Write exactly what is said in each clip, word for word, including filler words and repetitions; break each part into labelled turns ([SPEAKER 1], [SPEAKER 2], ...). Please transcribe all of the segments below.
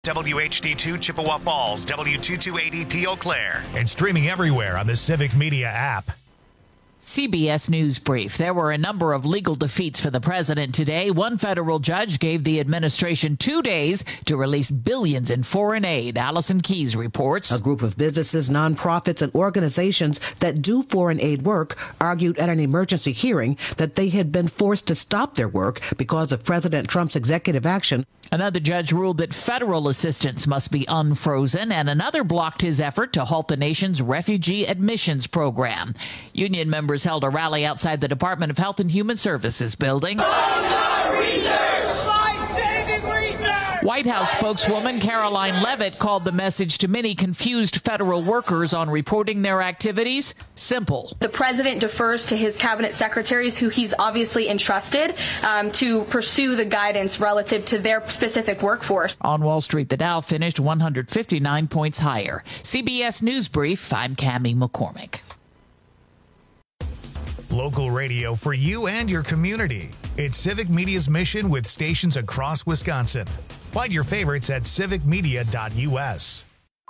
[SPEAKER 1] W H D two Chippewa Falls, W two two eight zero P Eau Claire.
[SPEAKER 2] And streaming everywhere on the Civic Media app.
[SPEAKER 3] C B S News Brief. There were a number of legal defeats for the president today. One federal judge gave the administration two days to release billions in foreign aid. Allison Keyes reports.
[SPEAKER 4] A group of businesses, nonprofits, and organizations that do foreign aid work argued at an emergency hearing that they had been forced to stop their work because of President Trump's executive action.
[SPEAKER 3] Another judge ruled that federal assistance must be unfrozen, and another blocked his effort to halt the nation's refugee admissions program. Union members held a rally outside the Department of Health and Human Services building. White House spokeswoman Caroline Leavitt called the message to many confused federal workers on reporting their activities simple.
[SPEAKER 5] The president defers to his cabinet secretaries, who he's obviously entrusted um, to pursue the guidance relative to their specific workforce.
[SPEAKER 3] On Wall Street, the Dow finished one hundred fifty-nine points higher. C B S News Brief, I'm Cammie McCormick.
[SPEAKER 2] Local radio for you and your community. It's Civic Media's mission with stations across Wisconsin. Find your favorites at civic media dot U S.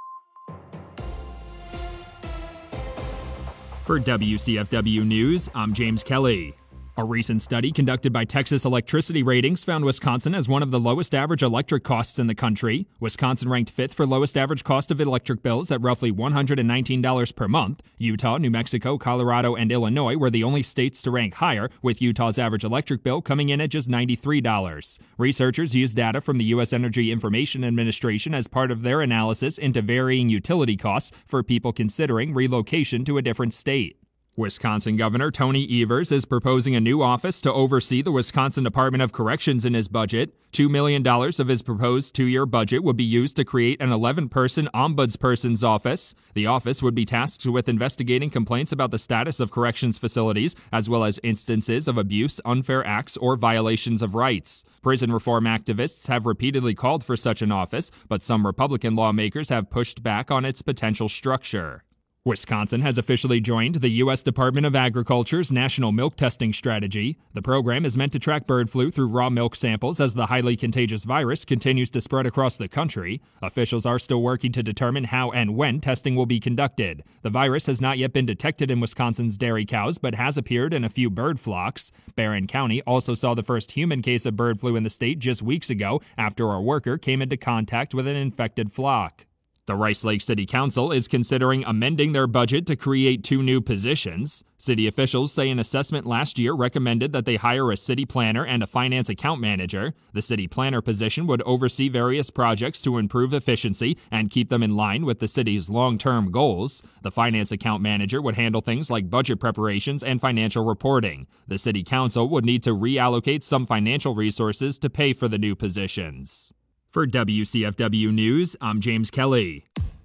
[SPEAKER 6] For W C F W News, I'm James Kelly. A recent study conducted by Texas Electricity Ratings found Wisconsin as one of the lowest average electric costs in the country. Wisconsin ranked fifth for lowest average cost of electric bills at roughly one hundred nineteen dollars per month. Utah, New Mexico, Colorado, and Illinois were the only states to rank higher, with Utah's average electric bill coming in at just ninety-three dollars. Researchers used data from the U S Energy Information Administration as part of their analysis into varying utility costs for people considering relocation to a different state. Wisconsin Governor Tony Evers is proposing a new office to oversee the Wisconsin Department of Corrections in his budget. two million dollars of his proposed two-year budget would be used to create an eleven-person ombudsperson's office. The office would be tasked with investigating complaints about the status of corrections facilities, as well as instances of abuse, unfair acts, or violations of rights. Prison reform activists have repeatedly called for such an office, but some Republican lawmakers have pushed back on its potential structure. Wisconsin has officially joined the U S Department of Agriculture's National Milk Testing Strategy. The program is meant to track bird flu through raw milk samples as the highly contagious virus continues to spread across the country. Officials are still working to determine how and when testing will be conducted. The virus has not yet been detected in Wisconsin's dairy cows, but has appeared in a few bird flocks. Barron County also saw the first human case of bird flu in the state just weeks ago after a worker came into contact with an infected flock. The Rice Lake City Council is considering amending their budget to create two new positions. City officials say an assessment last year recommended that they hire a city planner and a finance account manager. The city planner position would oversee various projects to improve efficiency and keep them in line with the city's long-term goals. The finance account manager would handle things like budget preparations and financial reporting. The city council would need to reallocate some financial resources to pay for the new positions. For W C F W News, I'm James Kelly.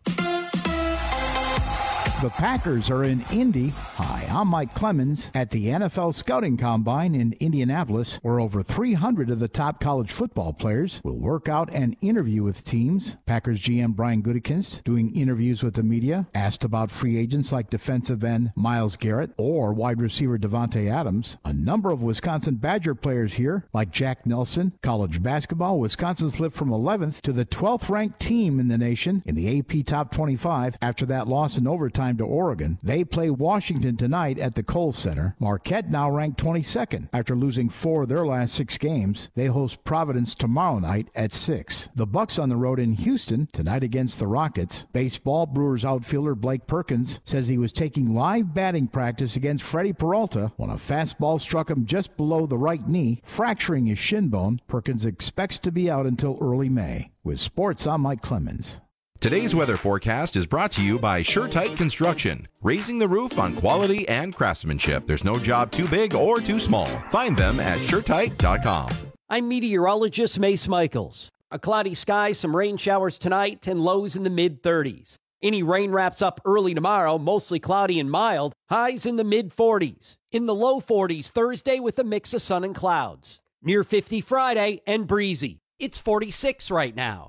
[SPEAKER 7] The Packers are in Indy. Hi, I'm Mike Clemens at the N F L Scouting Combine in Indianapolis, where over three hundred of the top college football players will work out and interview with teams. Packers G M Brian Gutekunst doing interviews with the media, asked about free agents like defensive end Myles Garrett or wide receiver Devontae Adams. A number of Wisconsin Badger players here, like Jack Nelson. College basketball, Wisconsin slipped from eleventh to the twelfth ranked team in the nation in the A P Top twenty-five after that loss in overtime to Oregon. They play Washington tonight at the Kohl Center. Marquette now ranked twenty-second after losing four of their last six games. They host Providence tomorrow night at six. The Bucks on the road in Houston tonight against the Rockets. Baseball, Brewers outfielder Blake Perkins says he was taking live batting practice against Freddie Peralta when a fastball struck him just below the right knee, fracturing his shin bone. Perkins expects to be out until early May. With sports, I'm Mike Clemens.
[SPEAKER 8] Today's weather forecast is brought to you by SureTight Construction, raising the roof on quality and craftsmanship. There's no job too big or too small. Find them at sure tight dot com.
[SPEAKER 9] I'm meteorologist Mace Michaels. A cloudy sky, some rain showers tonight, and lows in the mid thirties. Any rain wraps up early tomorrow, mostly cloudy and mild, highs in the mid forties. In the low forties Thursday with a mix of sun and clouds. Near fifty Friday and breezy. It's forty-six right now.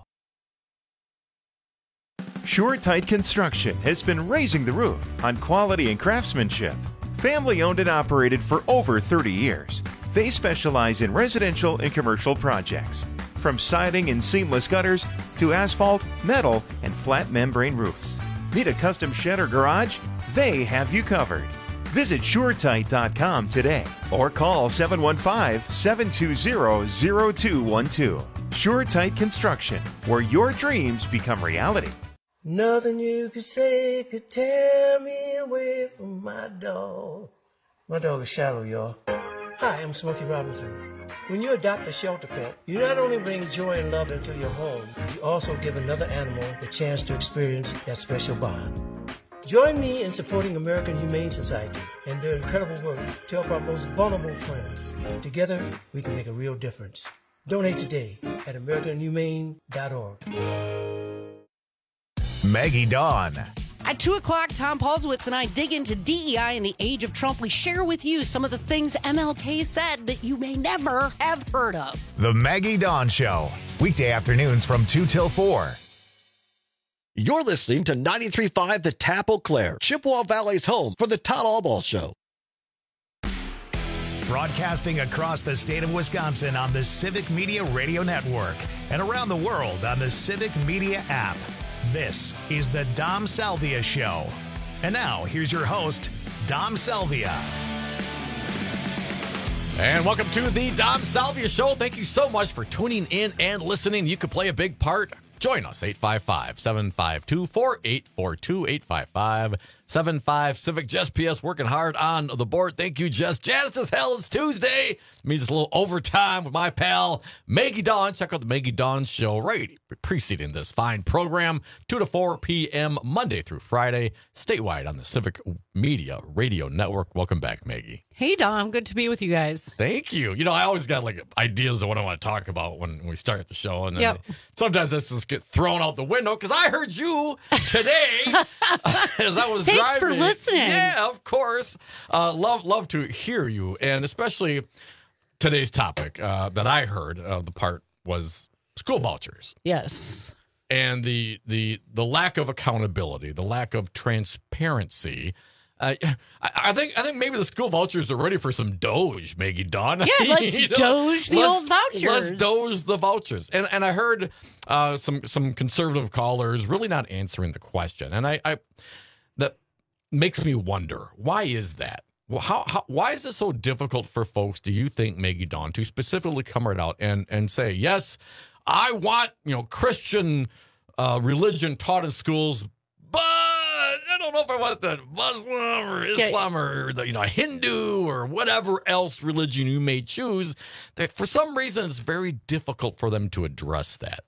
[SPEAKER 10] SureTight Construction has been raising the roof on quality and craftsmanship. Family owned and operated for over thirty years. They specialize in residential and commercial projects. From siding and seamless gutters to asphalt, metal, and flat membrane roofs. Need a custom shed or garage? They have you covered. Visit Sure Tight dot com today or call seven one five, seven two zero, zero two one two. Sure Tight Construction, where your dreams become reality.
[SPEAKER 11] Nothing you could say could tear me away from my dog. My dog is Shallow, y'all. Hi, I'm Smokey Robinson. When you adopt a shelter pet, you not only bring joy and love into your home, you also give another animal the chance to experience that special bond. Join me in supporting American Humane Society and their incredible work to help our most vulnerable friends. Together, we can make a real difference. Donate today at american humane dot org.
[SPEAKER 2] Maggie Dawn.
[SPEAKER 12] At two o'clock, Tom Paulswitz and I dig into D E I in the age of Trump. We share with you some of the things M L K said that you may never have heard of.
[SPEAKER 2] The Maggie Dawn Show. Weekday afternoons from two till four.
[SPEAKER 13] You're listening to ninety-three point five The Tap Eau Claire, Chippewa Valley's home for the Todd Allball Show.
[SPEAKER 2] Broadcasting across the state of Wisconsin on the Civic Media Radio Network and around the world on the Civic Media app. This is the Dom Salvia Show. And now, here's your host, Dom Salvia.
[SPEAKER 14] And welcome to the Dom Salvia Show. Thank you so much for tuning in and listening. You could play a big part. Join us, eight five five, seven five two, four eight four two, eight five five, seven five Civic. Jess P S working hard on the board. Thank you, Jess. Jazzed as hell. It's Tuesday. It means it's a little overtime with my pal, Maggie Dawn. Check out the Maggie Dawn Show right preceding this fine program, two to four p.m. Monday through Friday, statewide on the Civic Media Radio Network. Welcome back, Maggie.
[SPEAKER 12] Hey, Dom. Good to be with you guys.
[SPEAKER 14] Thank you. You know, I always got like ideas of what I want to talk about when we start the show. And then
[SPEAKER 12] Yep.
[SPEAKER 14] sometimes this just get thrown out the window because I heard you today as I was
[SPEAKER 12] Thanks
[SPEAKER 14] driving.
[SPEAKER 12] for listening.
[SPEAKER 14] Yeah, of course. Uh, love, love to hear you. And especially today's topic uh, that I heard, uh, the part was school vouchers.
[SPEAKER 12] Yes.
[SPEAKER 14] And the the the lack of accountability, the lack of transparency. Uh, I, I think I think maybe the school vouchers are ready for some Doge, Maggie Dawn.
[SPEAKER 12] Yeah, let's
[SPEAKER 14] You know,
[SPEAKER 12] Doge the
[SPEAKER 14] let's-
[SPEAKER 12] old vouchers.
[SPEAKER 14] Let's Doge the vouchers. And and I heard uh, some some conservative callers really not answering the question. And I, I that makes me wonder, why is that? Well, how, how why is it so difficult for folks, do you think, Maggie Dawn, to specifically come right out and, and say, yes, I want, you know, Christian uh, religion taught in schools, but I don't know if I want the Muslim or Islam yeah. or the, you know, Hindu or whatever else religion you may choose. That for some reason, it's very difficult for them to address that.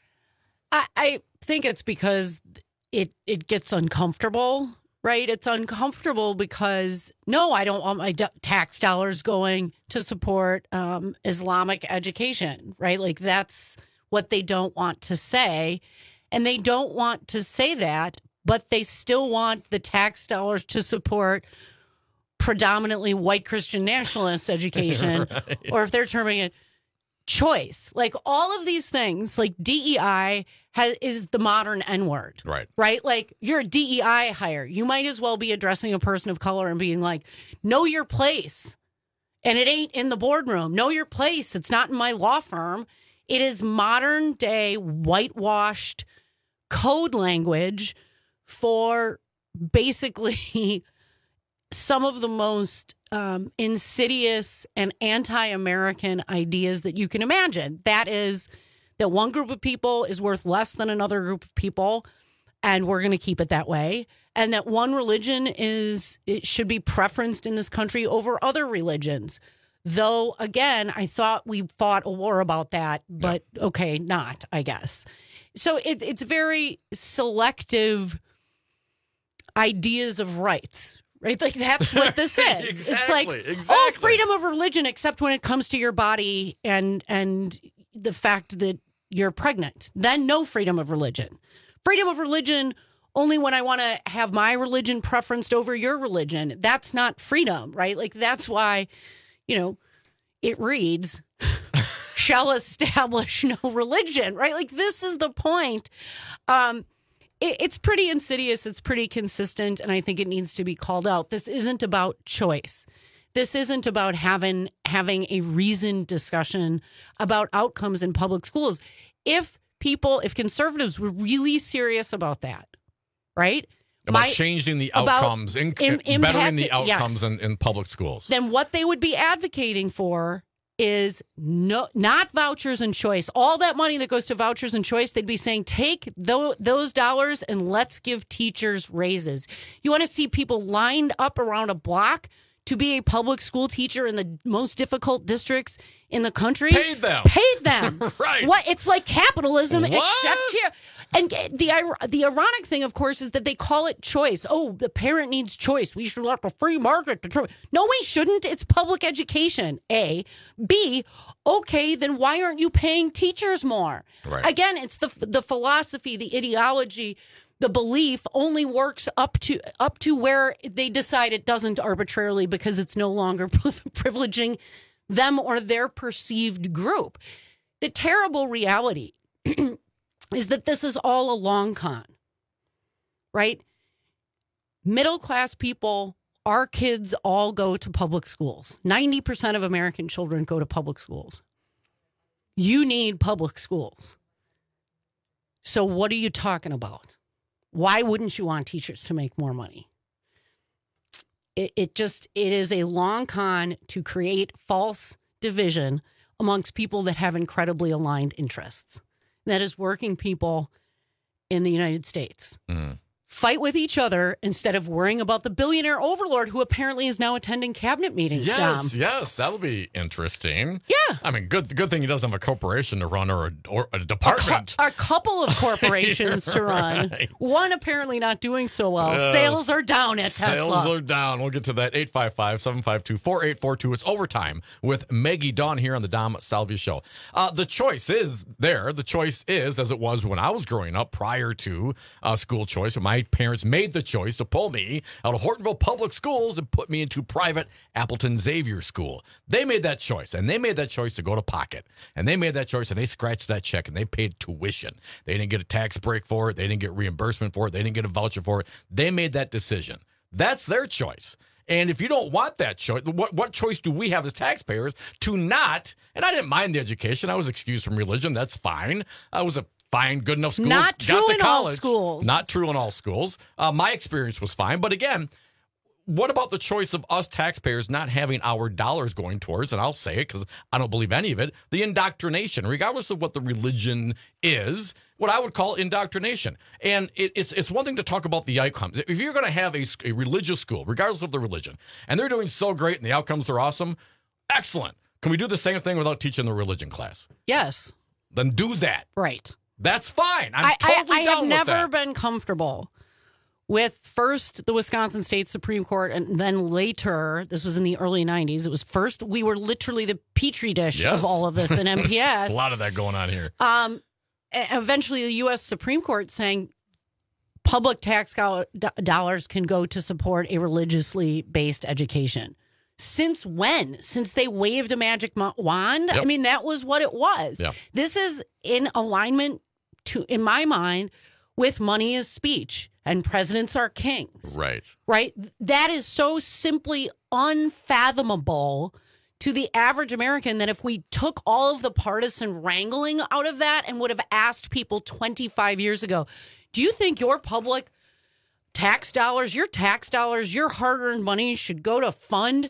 [SPEAKER 12] I, I think it's because it it gets uncomfortable, right? It's uncomfortable because, no, I don't want my do- tax dollars going to support um, Islamic education, right? Like that's what they don't want to say. And they don't want to say that, but they still want the tax dollars to support predominantly white Christian nationalist education, right. Or if they're terming it choice. Like all of these things, like D E I has, is the modern N-word.
[SPEAKER 14] Right.
[SPEAKER 12] Right? Like you're a D E I hire. You might as well be addressing a person of color and being like, know your place. And it ain't in the boardroom. Know your place. It's not in my law firm. It is modern day whitewashed code language for basically some of the most um, insidious and anti-American ideas that you can imagine. That is that one group of people is worth less than another group of people, and we're going to keep it that way. And that one religion is it should be preferenced in this country over other religions. Though, again, I thought we fought a war about that, but yeah. okay, not, I guess. So it, it's very selective ideas of rights, right? Like that's what this is.
[SPEAKER 14] Exactly,
[SPEAKER 12] it's like,
[SPEAKER 14] exactly.
[SPEAKER 12] oh, freedom of religion, except when it comes to your body and and the fact that you're pregnant. Then no freedom of religion. Freedom of religion only when I want to have my religion preferenced over your religion. That's not freedom, right? Like that's why, you know, it reads, shall establish no religion, right? Like this is the point. Um, it, it's pretty insidious. It's pretty consistent. And I think it needs to be called out. This isn't about choice. This isn't about having having a reasoned discussion about outcomes in public schools. If people, if conservatives were really serious about that, right?
[SPEAKER 14] About
[SPEAKER 12] My,
[SPEAKER 14] changing the
[SPEAKER 12] about
[SPEAKER 14] outcomes, in,
[SPEAKER 12] im-
[SPEAKER 14] bettering the
[SPEAKER 12] impacting-
[SPEAKER 14] outcomes
[SPEAKER 12] yes.
[SPEAKER 14] in, in public schools.
[SPEAKER 12] Then what they would be advocating for is no, not vouchers and choice. All that money that goes to vouchers and choice, they'd be saying, take tho- those dollars and let's give teachers raises. You want to see people lined up around a block to be a public school teacher in the most difficult districts in the country?
[SPEAKER 14] Pay them.
[SPEAKER 12] Pay them.
[SPEAKER 14] Right.
[SPEAKER 12] What? It's like capitalism,
[SPEAKER 14] What?
[SPEAKER 12] except here. And the the ironic thing, of course, is that they call it choice. Oh, the parent needs choice. We should let the free market determine. No, we shouldn't. It's public education, A. B, okay, then why aren't you paying teachers more?
[SPEAKER 14] Right.
[SPEAKER 12] Again, it's the the philosophy, the ideology, the belief only works up to up to where they decide it doesn't arbitrarily because it's no longer privileging them or their perceived group. The terrible reality is that this is all a long con, right? Middle class people, our kids all go to public schools. ninety percent of American children go to public schools. You need public schools. So what are you talking about? Why wouldn't you want teachers to make more money? It, it just, it is a long con to create false division amongst people that have incredibly aligned interests. That is working people in the United States.
[SPEAKER 14] Mm.
[SPEAKER 12] Fight with each other instead of worrying about the billionaire overlord who apparently is now attending cabinet meetings,
[SPEAKER 14] Yes,
[SPEAKER 12] Dom.
[SPEAKER 14] yes, that'll be interesting.
[SPEAKER 12] Yeah.
[SPEAKER 14] I mean, good good thing he doesn't have a corporation to run or a, or a department.
[SPEAKER 12] A, cu- a couple of corporations to run.
[SPEAKER 14] Right.
[SPEAKER 12] One apparently not doing so well.
[SPEAKER 14] Yes.
[SPEAKER 12] Sales are down at
[SPEAKER 14] Sales
[SPEAKER 12] Tesla.
[SPEAKER 14] are down. We'll get to that. eight five five, seven five two, four eight four two. It's overtime with Maggie Dawn here on the Dom Salvia Show. Uh, the choice is there. The choice is, as it was when I was growing up prior to uh, school choice, when my parents made the choice to pull me out of Hortonville Public Schools and put me into private Appleton Xavier School. They made that choice, and they made that choice to go to Pocket. And they made that choice, and they scratched that check, and they paid tuition. They didn't get a tax break for it. They didn't get reimbursement for it. They didn't get a voucher for it. They made that decision. That's their choice. And if you don't want that choice, what, what choice do we have as taxpayers to not? And I didn't mind the education. I was excused from religion. That's fine. I was a fine, good enough school.
[SPEAKER 12] Not
[SPEAKER 14] got
[SPEAKER 12] true
[SPEAKER 14] to
[SPEAKER 12] in all
[SPEAKER 14] college.
[SPEAKER 12] schools.
[SPEAKER 14] Not true in all schools. Uh, my experience was fine. But again, what about the choice of us taxpayers not having our dollars going towards, and I'll say it because I don't believe any of it, the indoctrination, regardless of what the religion is, what I would call indoctrination. And it, it's it's one thing to talk about the outcomes. If you're going to have a, a religious school, regardless of the religion, and they're doing so great and the outcomes are awesome, excellent. Can we do the same thing without teaching the religion class?
[SPEAKER 12] Yes.
[SPEAKER 14] Then do that.
[SPEAKER 12] Right.
[SPEAKER 14] That's fine. I'm
[SPEAKER 12] I,
[SPEAKER 14] totally
[SPEAKER 12] I, I
[SPEAKER 14] down
[SPEAKER 12] have
[SPEAKER 14] with
[SPEAKER 12] never
[SPEAKER 14] that.
[SPEAKER 12] been comfortable with first the Wisconsin State Supreme Court and then later, this was in the early nineties, it was first, we were literally the petri dish
[SPEAKER 14] Yes.
[SPEAKER 12] of all of this in M P S.
[SPEAKER 14] A lot of that going on here.
[SPEAKER 12] Um, e- eventually, the U S Supreme Court saying public tax go- do- dollars can go to support a religiously based education. Since when? Since they waved a magic mo- wand?
[SPEAKER 14] Yep.
[SPEAKER 12] I mean, that was what it was.
[SPEAKER 14] Yep.
[SPEAKER 12] This is in alignment, to, in my mind, with money is speech and presidents are kings.
[SPEAKER 14] Right.
[SPEAKER 12] Right? That is so simply unfathomable to the average American that if we took all of the partisan wrangling out of that and would have asked people twenty-five years ago, do you think your public tax dollars, your tax dollars, your hard-earned money should go to fund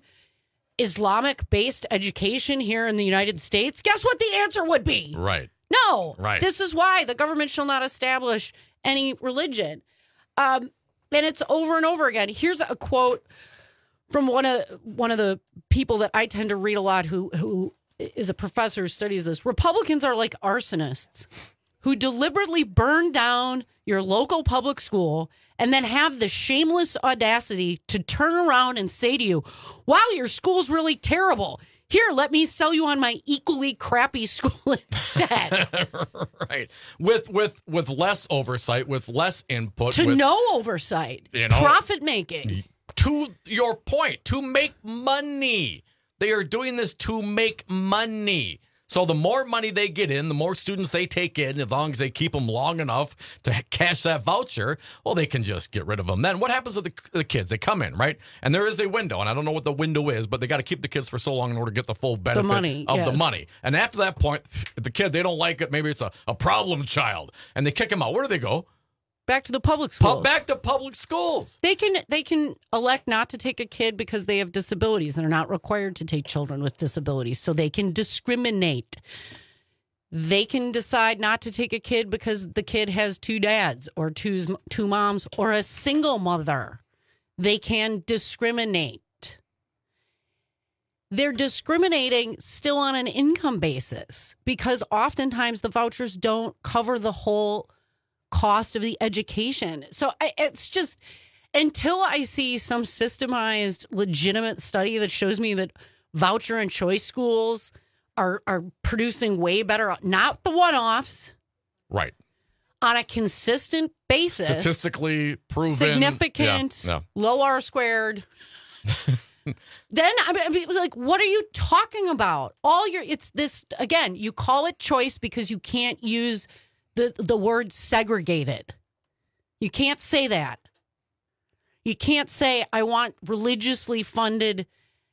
[SPEAKER 12] Islamic-based education here in the United States? Guess what the answer would be?
[SPEAKER 14] Right.
[SPEAKER 12] No.
[SPEAKER 14] Right.
[SPEAKER 12] This is why the government shall not establish any religion. Um, and it's over and over again. Here's a quote from one of one of the people that I tend to read a lot who who is a professor who studies this. Republicans are like arsonists who deliberately burn down your local public school and then have the shameless audacity to turn around and say to you, wow, your school's really terrible. Here, let me sell you on my equally crappy school instead.
[SPEAKER 14] Right. With with with less oversight, with less input.
[SPEAKER 12] To
[SPEAKER 14] with,
[SPEAKER 12] no oversight.
[SPEAKER 14] You know,
[SPEAKER 12] profit making.
[SPEAKER 14] To your point, to make money. They are doing this to make money. So the more money they get in, the more students they take in, as long as they keep them long enough to cash that voucher, well, they can just get rid of them. Then what happens to the, the kids? They come in, right? And there is a window, and I don't know what the window is, but they got to keep the kids for so long in order to get the full benefit
[SPEAKER 12] the money,
[SPEAKER 14] of
[SPEAKER 12] yes.
[SPEAKER 14] the money. And after that point, the kid, they don't like it. Maybe it's a, a problem child, and they kick him out. Where do they go?
[SPEAKER 12] Back to the public schools.
[SPEAKER 14] Back to public schools.
[SPEAKER 12] They can they can elect not to take a kid because they have disabilities. They're not required to take children with disabilities, so they can discriminate. They can decide not to take a kid because the kid has two dads or two two moms or a single mother. They can discriminate. They're discriminating still on an income basis because oftentimes the vouchers don't cover the whole cost of the education. So I, it's just, until I see some systemized, legitimate study that shows me that voucher and choice schools are are producing way better, not the one-offs,
[SPEAKER 14] right,
[SPEAKER 12] on a consistent basis,
[SPEAKER 14] statistically proven,
[SPEAKER 12] significant,
[SPEAKER 14] yeah, yeah.
[SPEAKER 12] low R squared. Then I mean, I mean, like, what are you talking about? All your, it's this again. You call it choice because you can't use the the word segregated. You can't say that. You can't say I want religiously funded,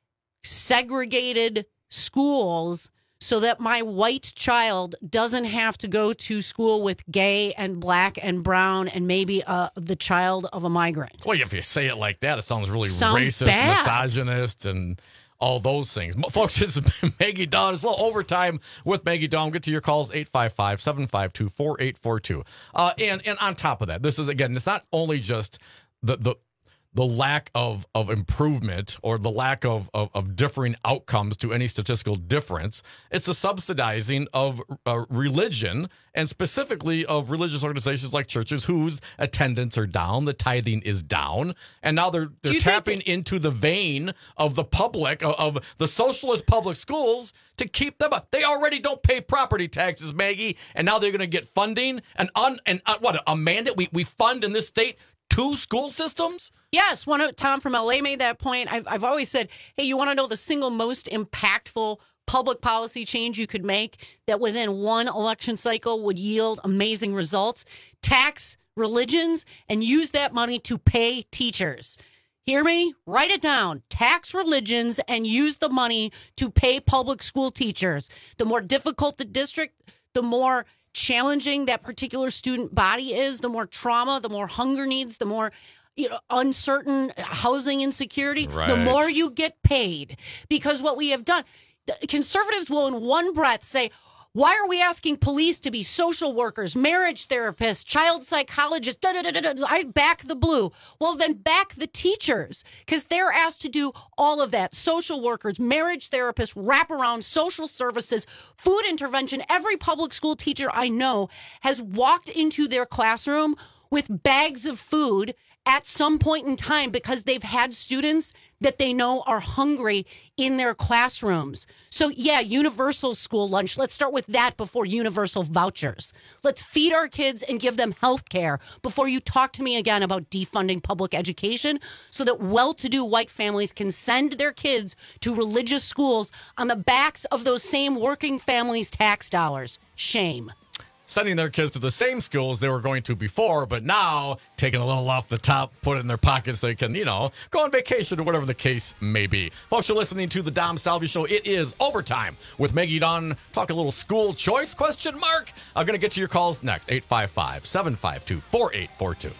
[SPEAKER 12] segregated schools so that my white child doesn't have to go to school with gay and black and brown and maybe uh, the child of a migrant.
[SPEAKER 14] Well, if you say it like that, it sounds really
[SPEAKER 12] Sounds
[SPEAKER 14] racist,
[SPEAKER 12] bad.
[SPEAKER 14] misogynist, and all those things. Folks, this is Maggie Dawn. It's a little overtime with Maggie Dawn. Get to your calls, eight five five, seven five two, four eight four two. Uh, and, and on top of that, this is, again, it's not only just the the the lack of, of improvement or the lack of, of, of differing outcomes to any statistical difference. It's a subsidizing of uh, religion, and specifically of religious organizations like churches whose attendance are down, the tithing is down, and now they're, they're tapping that- into the vein of the public, of, of the socialist public schools to keep them up. They already don't pay property taxes, Maggie, and now they're going to get funding, and, un, and uh, what, a mandate? We, we fund in this state two school systems?
[SPEAKER 12] Yes, one of Tom from L A made that point. I've, I've always said, hey, you want to know the single most impactful public policy change you could make that within one election cycle would yield amazing results? Tax religions and use that money to pay teachers. Hear me? Write it down. Tax religions and use the money to pay public school teachers. The more difficult the district, the more challenging that particular student body is, the more trauma, the more hunger needs, the more, you know, uncertain housing insecurity,
[SPEAKER 14] right.
[SPEAKER 12] The more you get paid. Because what we have done, the conservatives will in one breath say, why are we asking police to be social workers, marriage therapists, child psychologists? Da, da, da, da, da. I back the blue. Well, then back the teachers, because they're asked to do all of that. Social workers, marriage therapists, wraparound, social services, food intervention. Every public school teacher I know has walked into their classroom with bags of food at some point in time because they've had students that they know are hungry in their classrooms. So yeah, universal school lunch. Let's start with that before universal vouchers. Let's feed our kids and give them health care before you talk to me again about defunding public education so that well-to-do white families can send their kids to religious schools on the backs of those same working families' tax dollars. Shame.
[SPEAKER 14] Sending their kids to the same schools they were going to before, but now taking a little off the top, put it in their pockets, they can, you know, go on vacation or whatever the case may be. Folks, you're listening to the Dom Salvi Show. It is overtime with Maggie Dawn. Talk a little school choice, question mark. I'm going to get to your calls next. eight five five, seven five two, four eight four two.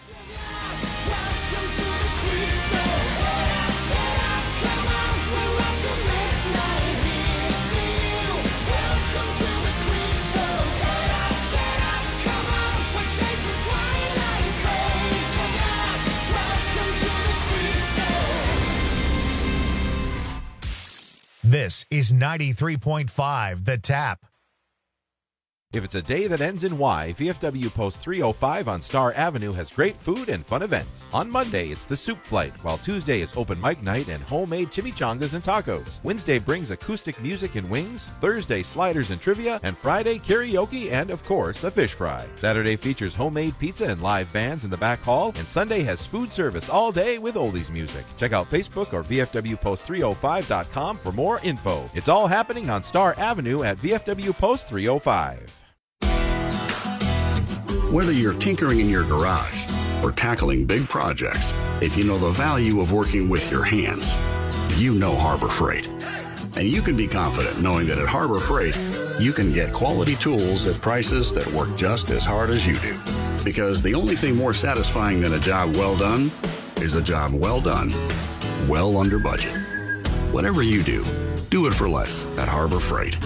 [SPEAKER 2] This is ninety-three point five The Tap.
[SPEAKER 8] If it's a day that ends in Y, V F W Post three oh five on Star Avenue has great food and fun events. On Monday, it's the Soup Flight, while Tuesday is open mic night and homemade chimichangas and tacos. Wednesday brings acoustic music and wings, Thursday sliders and trivia, and Friday karaoke and, of course, a fish fry. Saturday features homemade pizza and live bands in the back hall, and Sunday has food service all day with oldies music. Check out Facebook or V F W Post three oh five dot com for more info. It's all happening on Star Avenue at V F W Post three oh five.
[SPEAKER 15] Whether you're tinkering in your garage or tackling big projects, if you know the value of working with your hands, you know Harbor Freight. And you can be confident knowing that at Harbor Freight, you can get quality tools at prices that work just as hard as you do. Because the only thing more satisfying than a job well done is a job well done, well under budget. Whatever you do, do it for less at Harbor Freight.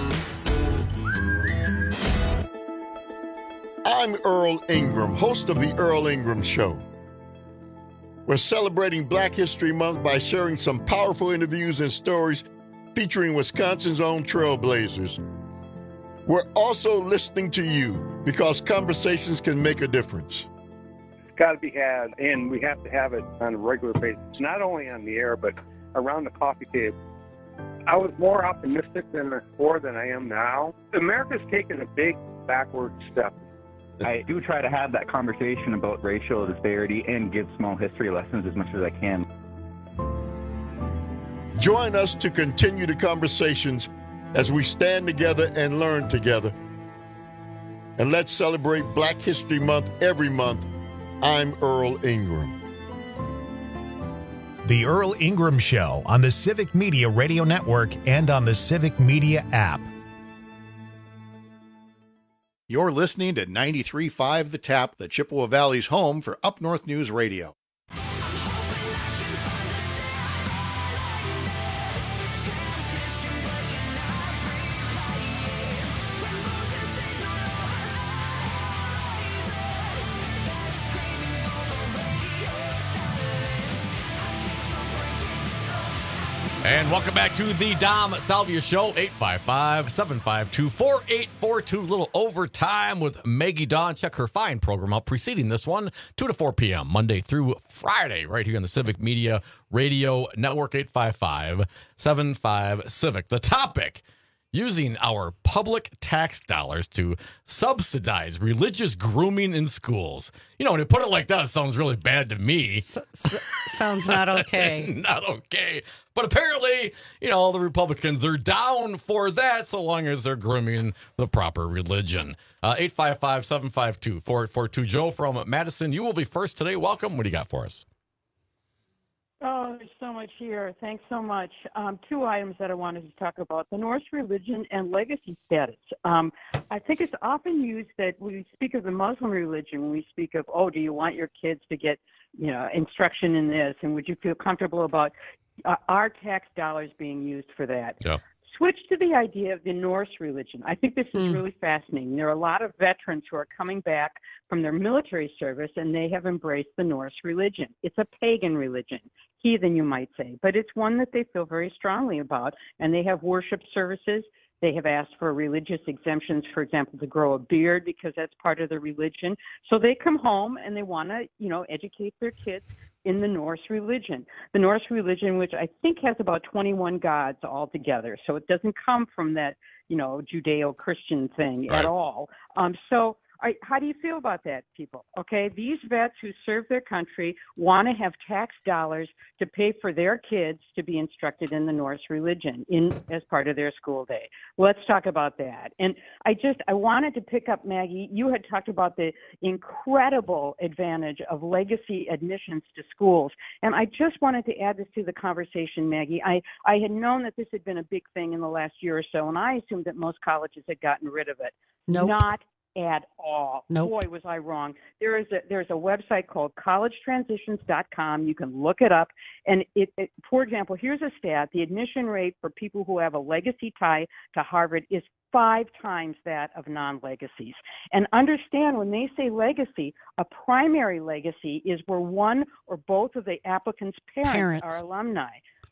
[SPEAKER 16] I'm Earl Ingram, host of The Earl Ingram Show. We're celebrating Black History Month by sharing some powerful interviews and stories featuring Wisconsin's own trailblazers. We're also listening to you because conversations can make a difference.
[SPEAKER 17] It's got to be had, and we have to have it on a regular basis, not only on the air, but around the coffee table. I was more optimistic than before than I am now. America's taken a big backward step.
[SPEAKER 18] I do try to have that conversation about racial disparity and give small history lessons as much as I can.
[SPEAKER 16] Join us to continue the conversations as we stand together and learn together. And let's celebrate Black History Month every month. I'm Earl Ingram.
[SPEAKER 2] The Earl Ingram Show on the Civic Media Radio Network and on the Civic Media app.
[SPEAKER 19] You're listening to ninety-three point five The Tap, the Chippewa Valley's home for Up North News Radio.
[SPEAKER 14] And welcome back to the Dom Salvia Show, eight five five, seven five two, four eight four two. Little overtime with Maggie Dawn. Check her fine program out preceding this one, two to four p.m., Monday through Friday, right here on the Civic Media Radio Network, eight five five, seven five, CIVIC. The topic, using our public tax dollars to subsidize religious grooming in schools. You know, when you put it like that, it sounds really bad to me.
[SPEAKER 12] So, so, sounds not okay.
[SPEAKER 14] Not okay. But apparently, you know, the Republicans, they're down for that so long as they're grooming the proper religion. Uh, eight five five, seven five two, four eight four two. Joe from Madison, you will be first today. Welcome. What do you got for us?
[SPEAKER 20] Oh, there's so much here. Thanks so much. Um, two items that I wanted to talk about, the Norse religion and legacy status. Um, I think it's often used that we speak of the Muslim religion when we speak of, oh, do you want your kids to get, you know, instruction in this? And would you feel comfortable about uh, our tax dollars being used for that?
[SPEAKER 14] Yeah.
[SPEAKER 20] Switch to the idea of the Norse religion. I think this is mm. really fascinating. There are a lot of veterans who are coming back from their military service, and they have embraced the Norse religion. It's a pagan religion, heathen, you might say, but it's one that they feel very strongly about, and they have worship services. They have asked for religious exemptions, for example, to grow a beard because that's part of the religion. So they come home and they want to, you know, educate their kids in the Norse religion. The Norse religion, which I think has about twenty-one gods altogether. So it doesn't come from that, you know, Judeo-Christian thing right. at all. Um, so I, how do you feel about that, people? Okay, these vets who serve their country want to have tax dollars to pay for their kids to be instructed in the Norse religion in as part of their school day. Let's talk about that. And I just, I wanted to pick up, Maggie, you had talked about the incredible advantage of legacy admissions to schools. And I just wanted to add this to the conversation, Maggie. I, I had known that this had been a big thing in the last year or so, and I assumed that most colleges had gotten rid of it.
[SPEAKER 12] Nope.
[SPEAKER 20] Not at all.
[SPEAKER 12] Nope.
[SPEAKER 20] Boy, was I wrong. There is a there's a website called college transitions dot com. You can look it up. And it, it, for example, here's a stat. The admission rate for people who have a legacy tie to Harvard is five times that of non-legacies. And understand, when they say legacy, a primary legacy is where one or both of the applicant's parents,
[SPEAKER 12] Parents.
[SPEAKER 20] are alumni.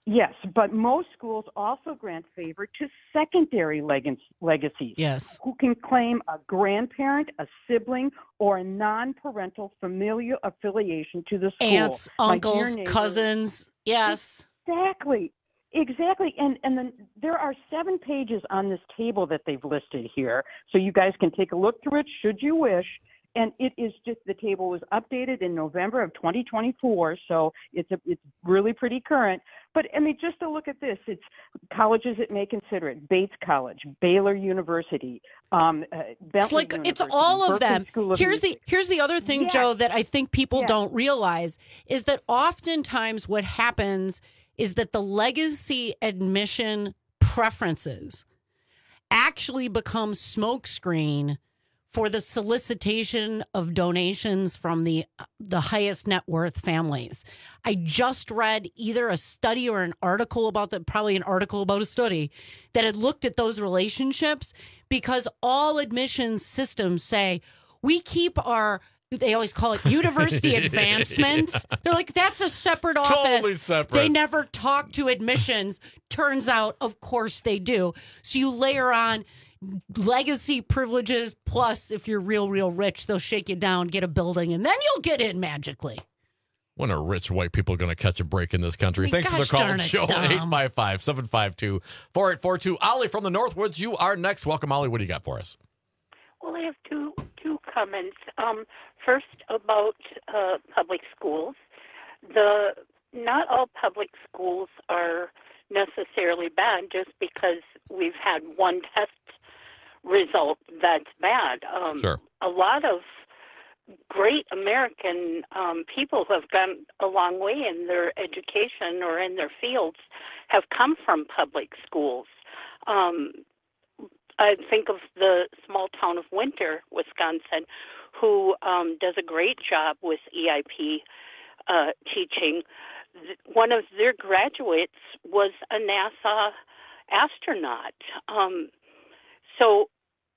[SPEAKER 20] Yes, but most schools also grant favor to secondary leg- legacies.
[SPEAKER 12] Yes.
[SPEAKER 20] Who can claim a grandparent, a sibling, or a non-parental familial affiliation to the school.
[SPEAKER 12] Aunts, uncles, cousins. Yes.
[SPEAKER 20] Exactly. Exactly. And and then there are seven pages on this table that they've listed here. So you guys can take a look through it should you wish. And it is just, the table was updated in November of twenty twenty-four, so it's a, it's really pretty current. But, I mean, just to look at this, it's colleges that may consider it: Bates College, Baylor University, um, uh, Bentley
[SPEAKER 12] It's like
[SPEAKER 20] University,
[SPEAKER 12] it's all of
[SPEAKER 20] Berkeley
[SPEAKER 12] them.
[SPEAKER 20] School of
[SPEAKER 12] Here's the
[SPEAKER 20] Music.
[SPEAKER 12] here's the other thing,
[SPEAKER 20] Yes.
[SPEAKER 12] Joe, that I think people
[SPEAKER 20] Yes.
[SPEAKER 12] don't realize is that oftentimes what happens is that the legacy admission preferences actually become smokescreen for the solicitation of donations from the the highest net worth families. I just read either a study or an article about that, probably an article about a study that had looked at those relationships, because all admissions systems say we keep our, they always call it university advancement. They're like, that's a separate office.
[SPEAKER 14] Totally separate.
[SPEAKER 12] They never talk to admissions. Turns out, of course they do. So you layer on legacy privileges, plus if you're real, real rich, they'll shake you down, get a building, and then you'll get in magically.
[SPEAKER 14] When are rich white people going to catch a break in this country?
[SPEAKER 12] I mean,
[SPEAKER 14] Thanks for the
[SPEAKER 12] gosh
[SPEAKER 14] call,
[SPEAKER 12] darn it,
[SPEAKER 14] Joe.
[SPEAKER 12] Dom.
[SPEAKER 14] eight five five, seven five two, four eight four two. Ollie from the Northwoods, you are next. Welcome, Ollie. What do you got for us?
[SPEAKER 21] Well, I have two two comments. Um, first, about uh, public schools. The not all public schools are necessarily bad just because we've had one test result that's bad. Um,
[SPEAKER 14] Sure.
[SPEAKER 21] A lot of great American um, people who have gone a long way in their education or in their fields have come from public schools. Um, I think of the small town of Winter, Wisconsin, who um, does a great job with E I P uh, teaching. Th- One of their graduates was a NASA astronaut. Um, so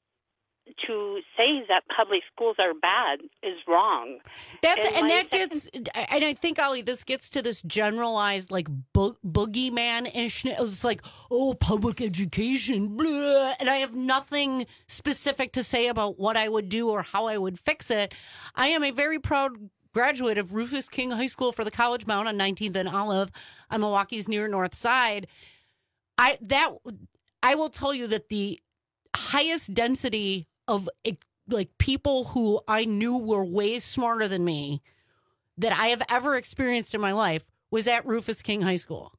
[SPEAKER 21] to say that public schools are bad is wrong.
[SPEAKER 12] That's and,
[SPEAKER 21] my
[SPEAKER 12] that
[SPEAKER 21] second-
[SPEAKER 12] gets, and I think, Ollie, this gets to this generalized like bo- boogeyman-ish. It's like, oh, public education, blah. And I have nothing specific to say about what I would do or how I would fix it. I am a very proud graduate of Rufus King High School for the College Mound on nineteenth and Olive on Milwaukee's near north side. I that I will tell you that the highest density of like people who I knew were way smarter than me that I have ever experienced in my life was at Rufus King High School.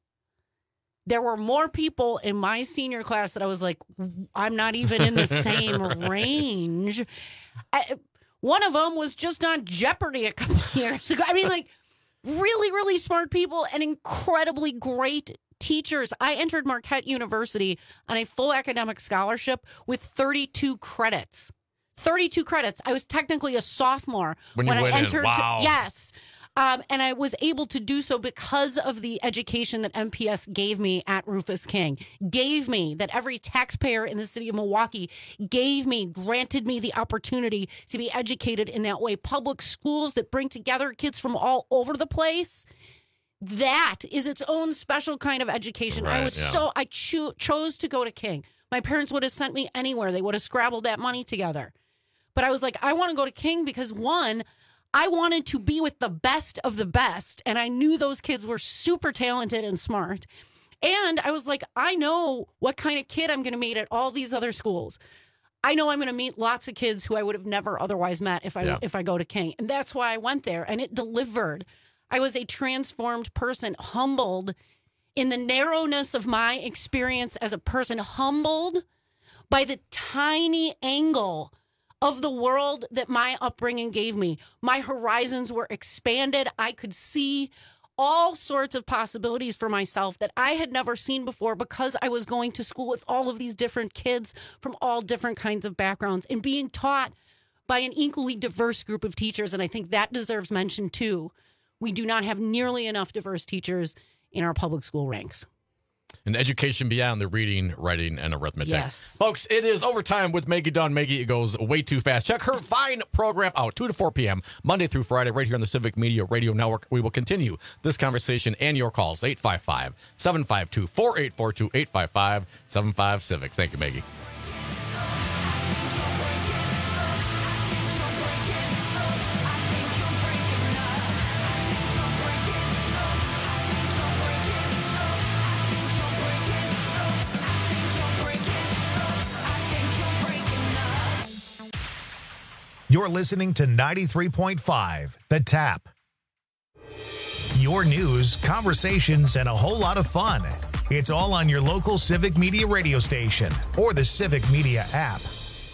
[SPEAKER 12] There were more people in my senior class that I was like, I'm not even in the same range. I, one of them was just on Jeopardy a couple of years ago. I mean, like, really, really smart people and incredibly great teachers. I entered Marquette University on a full academic scholarship with thirty-two credits. thirty-two credits. I was technically a sophomore
[SPEAKER 14] When you
[SPEAKER 12] I
[SPEAKER 14] went in.
[SPEAKER 12] entered.
[SPEAKER 14] Wow.
[SPEAKER 12] Yes. Um, and I was able to do so because of the education that M P S gave me at Rufus King, gave me, that every taxpayer in the city of Milwaukee gave me, granted me the opportunity to be educated in that way. Public schools that bring together kids from all over the place, that is its own special kind of education. I
[SPEAKER 14] Right,
[SPEAKER 12] was
[SPEAKER 14] yeah.
[SPEAKER 12] so, I cho- chose to go to King. My parents would have sent me anywhere. They would have scrabbled that money together. But I was like, I want to go to King because, one, I wanted to be with the best of the best. And I knew those kids were super talented and smart. And I was like, I know what kind of kid I'm going to meet at all these other schools. I know I'm going to meet lots of kids who I would have never otherwise met if I
[SPEAKER 14] Yeah.
[SPEAKER 12] if I go to King. And that's why I went there. And it delivered. I was a transformed person, humbled in the narrowness of my experience as a person, humbled by the tiny angle of the world that my upbringing gave me. My horizons were expanded. I could see all sorts of possibilities for myself that I had never seen before because I was going to school with all of these different kids from all different kinds of backgrounds and being taught by an equally diverse group of teachers. And I think that deserves mention too. We do not have nearly enough diverse teachers in our public school ranks.
[SPEAKER 14] and education beyond the reading, writing, and arithmetic.
[SPEAKER 12] Yes.
[SPEAKER 14] Folks, it is overtime with Maggie Dunn. Maggie, it goes way too fast. Check her fine program out, two to four p.m., Monday through Friday, right here on the Civic Media Radio Network. We will continue this conversation and your calls, eight five five, seven five two, four eight four two, eight five five, seven five, Civic. Thank you, Maggie.
[SPEAKER 2] You're listening to ninety-three point five, The Tap. Your news, conversations, and a whole lot of fun. It's all on your local Civic Media radio station or the Civic Media app.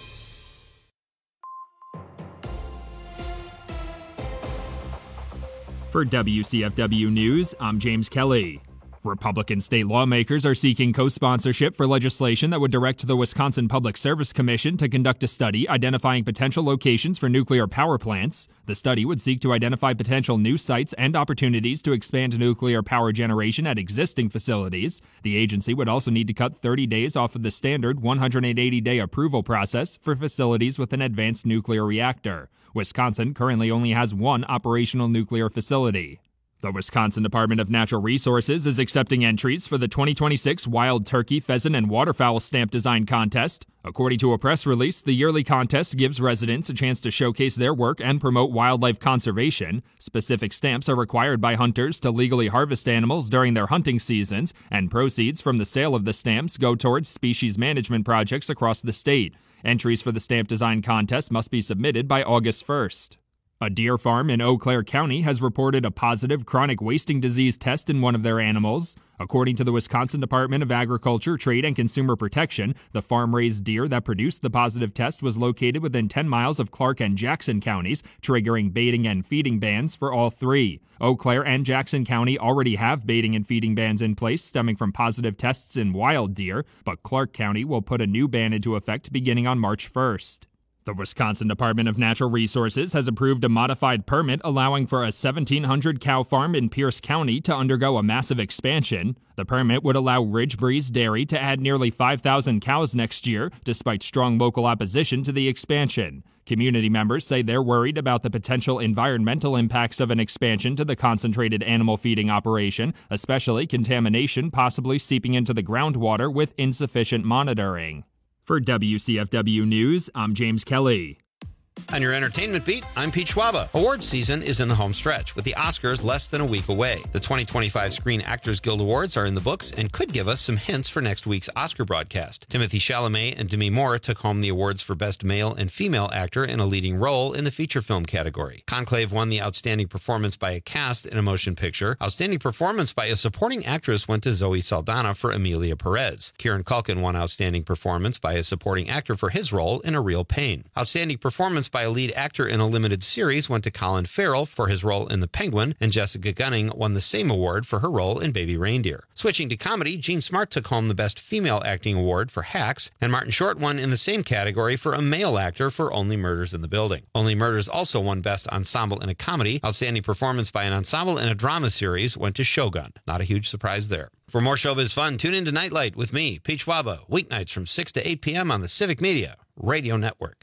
[SPEAKER 6] For W C F W News, I'm James Kelly. Republican state lawmakers are seeking co-sponsorship for legislation that would direct the Wisconsin Public Service Commission to conduct a study identifying potential locations for nuclear power plants. The study would seek to identify potential new sites and opportunities to expand nuclear power generation at existing facilities. The agency would also need to cut thirty days off of the standard one hundred eighty day approval process for facilities with an advanced nuclear reactor. Wisconsin currently only has one operational nuclear facility. The Wisconsin Department of Natural Resources is accepting entries for the twenty twenty-six Wild Turkey, Pheasant, and Waterfowl Stamp Design Contest. According to a press release, the yearly contest gives residents a chance to showcase their work and promote wildlife conservation. Specific stamps are required by hunters to legally harvest animals during their hunting seasons, and proceeds from the sale of the stamps go towards species management projects across the state. Entries for the Stamp Design Contest must be submitted by August first. A deer farm in Eau Claire County has reported a positive chronic wasting disease test in one of their animals. According to the Wisconsin Department of Agriculture, Trade, and Consumer Protection, the farm-raised deer that produced the positive test was located within ten miles of Clark and Jackson counties, triggering baiting and feeding bans for all three. Eau Claire and Jackson County already have baiting and feeding bans in place stemming from positive tests in wild deer, but Clark County will put a new ban into effect beginning on March first. The Wisconsin Department of Natural Resources has approved a modified permit allowing for a seventeen hundred cow farm in Pierce County to undergo a massive expansion. The permit would allow Ridge Breeze Dairy to add nearly five thousand cows next year, despite strong local opposition to the expansion. Community members say they're worried about the potential environmental impacts of an expansion to the concentrated animal feeding operation, especially contamination possibly seeping into the groundwater with insufficient monitoring. For W C F W News, I'm James Kelly.
[SPEAKER 1] On your entertainment beat, I'm Pete Schwaba. Awards season is in the home stretch, with the Oscars less than a week away. The twenty twenty-five Screen Actors Guild Awards are in the books and could give us some hints for next week's Oscar broadcast. Timothée Chalamet and Demi Moore took home the awards for Best Male and Female Actor in a Leading Role in the Feature Film category. Conclave won the Outstanding Performance by a Cast in a Motion Picture. Outstanding Performance by a Supporting Actress went to Zoe Saldana for Emilia Perez. Kieran Culkin won Outstanding Performance by a Supporting Actor for his role in A Real Pain. Outstanding Performance by a Lead Actor in a Limited Series went to Colin Farrell for his role in The Penguin, and Jessica Gunning won the same award for her role in Baby Reindeer. Switching to comedy, Jean Smart took home the Best Female Acting Award for Hacks, and Martin Short won in the same category for a male actor for Only Murders in the Building. Only Murders also won Best Ensemble in a Comedy. Outstanding Performance by an Ensemble in a Drama Series went to Shogun. Not a huge surprise there. For more showbiz fun, tune in to Nightlight with me, Pete Schwaba, weeknights from six to eight p.m. on the Civic Media Radio Network.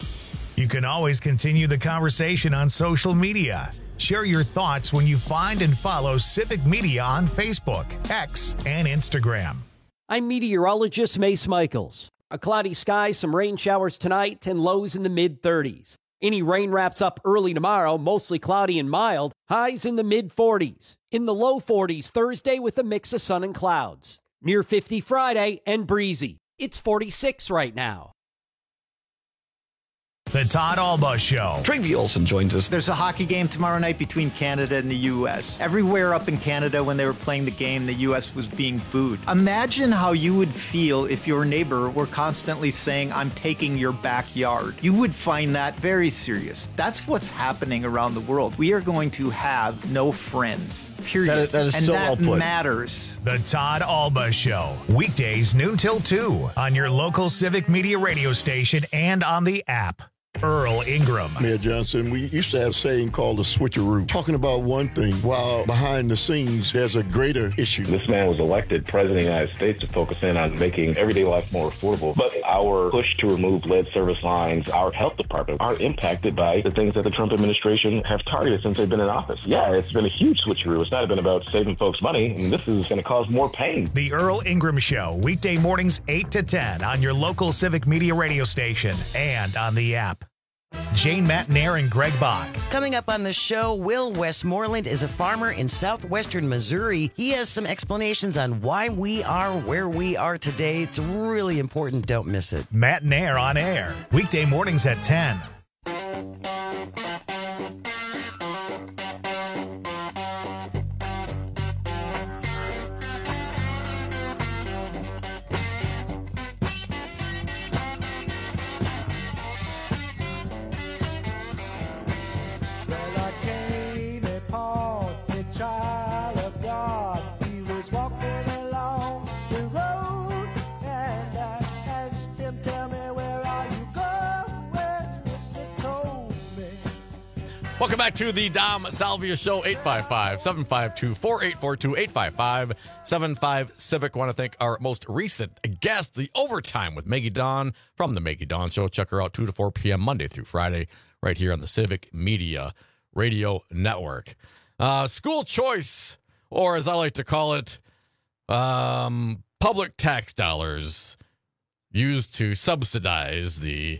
[SPEAKER 2] You can always continue the conversation on social media. Share your thoughts when you find and follow Civic Media on Facebook, X, and Instagram.
[SPEAKER 9] I'm meteorologist Mace Michaels. A cloudy sky, some rain showers tonight, and lows in the mid thirties. Any rain wraps up early tomorrow, mostly cloudy and mild, highs in the mid forties. In the low forties Thursday with a mix of sun and clouds. Near fifty Friday and breezy. It's forty-six right now.
[SPEAKER 2] The Todd Alba Show.
[SPEAKER 13] Travie Olson joins us.
[SPEAKER 22] There's a hockey game tomorrow night between Canada and the U S. Everywhere up in Canada when they were playing the game, the U S was being booed. Imagine how you would feel if your neighbor were constantly saying, I'm taking your backyard. You would find that very serious. That's what's happening around the world. We are going to have no friends. Period.
[SPEAKER 13] That is, that is
[SPEAKER 22] and
[SPEAKER 13] so
[SPEAKER 22] that
[SPEAKER 13] well put.
[SPEAKER 22] matters.
[SPEAKER 2] The Todd Alba Show. Weekdays noon till two on your local Civic Media radio station and on the app. Earl Ingram.
[SPEAKER 16] Mayor Johnson, we used to have a saying called the switcheroo, talking about one thing while behind the scenes there's a greater issue.
[SPEAKER 4] This man was elected president of the United States to focus in on making everyday life more affordable. But our push to remove lead service lines, our health department, are impacted by the things that the Trump administration have targeted since they've been in office. Yeah, it's been a huge switcheroo. It's not been about saving folks money, and this is going to cause more pain.
[SPEAKER 2] The Earl Ingram Show, weekday mornings eight to ten on your local Civic Media radio station and on the app. Jane Matnair and Greg Bach.
[SPEAKER 5] Coming up on the show, Will Westmoreland is a farmer in southwestern Missouri. He has some explanations on why we are where we are today. It's really important. Don't miss it.
[SPEAKER 2] Matnair on air, weekday mornings at ten.
[SPEAKER 14] Welcome back to the Dom Salvia Show, eight five five, seven five two, four eight four two, eight five five, seven five Civic. Want to thank our most recent guest, the Overtime with Maggie Dawn from the Maggie Dawn Show. Check her out two to four p.m. Monday through Friday right here on the Civic Media Radio Network. Uh, school choice, or as I like to call it, um, public tax dollars used to subsidize the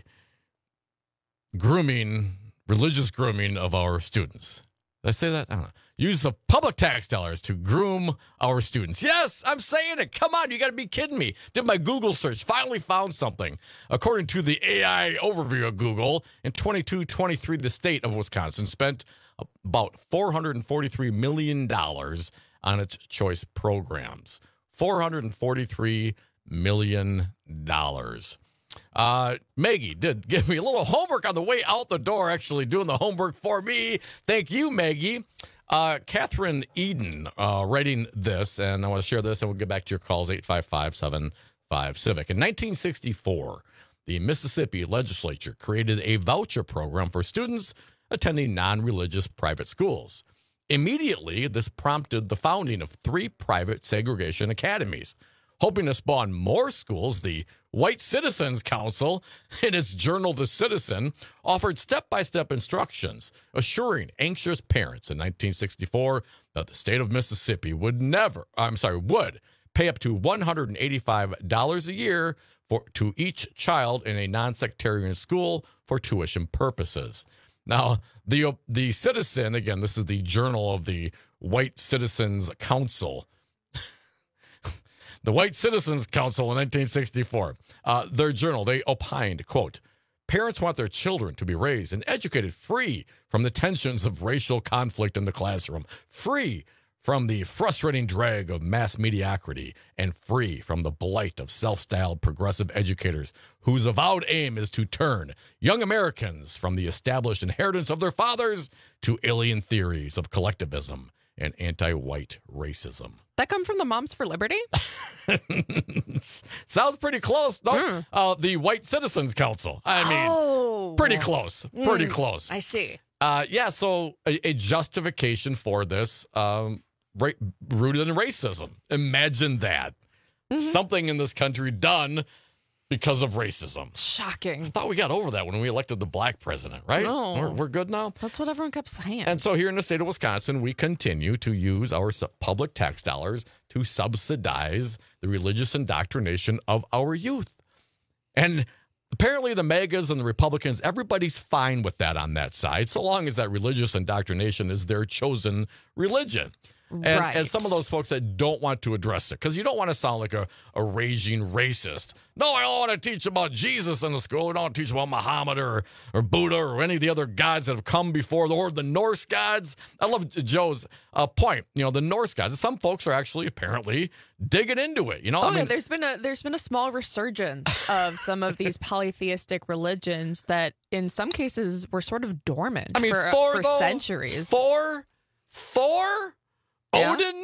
[SPEAKER 14] grooming religious grooming of our students. Did I say that? I don't know. Use of public tax dollars to groom our students. Yes, I'm saying it. Come on, you got to be kidding me. Did my Google search, finally found something. According to the A I overview of Google, in twenty-two twenty-three, the state of Wisconsin spent about four hundred forty-three million dollars on its choice programs. four hundred forty-three million dollars. Uh, Maggie did give me a little homework on the way out the door, actually doing the homework for me. Thank you, Maggie. Uh, Catherine Eden uh, writing this, and I want to share this, and we'll get back to your calls, eight five five, seven five, Civic. In nineteen sixty-four, the Mississippi legislature created a voucher program for students attending non-religious private schools. Immediately, this prompted the founding of three private segregation academies. Hoping to spawn more schools, the White Citizens Council, in its journal The Citizen, offered step-by-step instructions, assuring anxious parents in nineteen sixty-four that the state of Mississippi would never, I'm sorry, would pay up to one hundred eighty-five dollars a year for to each child in a non-sectarian school for tuition purposes. Now, the the Citizen, again, this is the journal of the White Citizens Council. The White Citizens Council in nineteen sixty-four, uh, their journal, they opined, quote, parents want their children to be raised and educated free from the tensions of racial conflict in the classroom, free from the frustrating drag of mass mediocrity, and free from the blight of self-styled progressive educators whose avowed aim is to turn young Americans from the established inheritance of their fathers to alien theories of collectivism and anti-white racism.
[SPEAKER 23] That come from the Moms for Liberty?
[SPEAKER 14] Sounds pretty close. No, mm. uh, the White Citizens Council. I mean,
[SPEAKER 23] oh.
[SPEAKER 14] pretty close. Pretty mm. close.
[SPEAKER 23] I see.
[SPEAKER 14] Uh, yeah, so a, a justification for this, um, ra- rooted in racism. Imagine that. Mm-hmm. Something in this country done because of racism.
[SPEAKER 23] Shocking.
[SPEAKER 14] I thought we got over that when we elected the black president, right?
[SPEAKER 23] No.
[SPEAKER 14] We're, we're good now?
[SPEAKER 23] That's what everyone kept saying.
[SPEAKER 14] And so here in the state of Wisconsin, we continue to use our public tax dollars to subsidize the religious indoctrination of our youth. And apparently the MAGAs and the Republicans, everybody's fine with that on that side, so long as that religious indoctrination is their chosen religion. And,
[SPEAKER 23] right.
[SPEAKER 14] and some of those folks that don't want to address it, because you don't want to sound like a, a raging racist. No, I don't want to teach about Jesus in the school. We don't want to teach about Muhammad or, or Buddha or any of the other gods that have come before, or the Norse gods. I love Joe's uh, point. You know, the Norse gods. Some folks are actually apparently digging into it. You know,
[SPEAKER 23] oh
[SPEAKER 14] I mean,
[SPEAKER 23] yeah, there's been a there's been a small resurgence of some of these polytheistic religions that, in some cases, were sort of dormant.
[SPEAKER 14] I mean,
[SPEAKER 23] for,
[SPEAKER 14] Thor,
[SPEAKER 23] for
[SPEAKER 14] though,
[SPEAKER 23] centuries.
[SPEAKER 14] Thor, Thor.
[SPEAKER 23] Yeah.
[SPEAKER 14] Odin,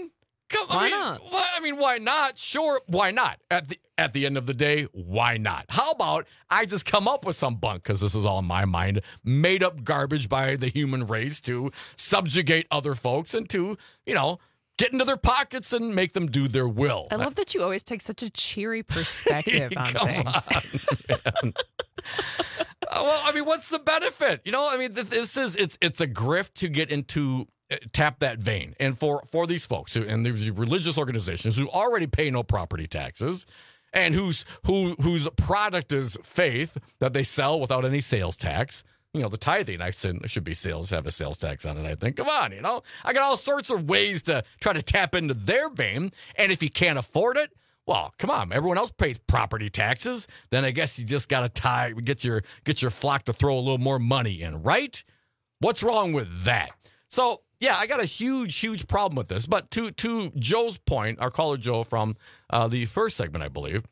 [SPEAKER 14] Come,
[SPEAKER 23] Why
[SPEAKER 14] I mean,
[SPEAKER 23] not?
[SPEAKER 14] Why, I mean, why not? Sure, why not? At the at the end of the day, why not? How about I just come up with some bunk, because this is all in my mind, made up garbage by the human race to subjugate other folks and to, you know, get into their pockets and make them do their will.
[SPEAKER 23] I love that you always take such a cheery perspective on
[SPEAKER 14] Come
[SPEAKER 23] things.
[SPEAKER 14] on, man. Uh, well, I mean, what's the benefit? You know, I mean, th- this is it's it's a grift to get into uh, tap that vein, and for for these folks who, and these religious organizations who already pay no property taxes, and whose who whose product is faith that they sell without any sales tax. You know, the tithing, I said, there should be sales, have a sales tax on it, I think. Come on, you know, I got all sorts of ways to try to tap into their vein, and if you can't afford it, well, come on. Everyone else pays property taxes. Then I guess you just got to tie, get your get your flock to throw a little more money in, right? What's wrong with that? So, yeah, I got a huge, huge problem with this. But to to Joe's point, our caller Joe from uh, the first segment, I believe,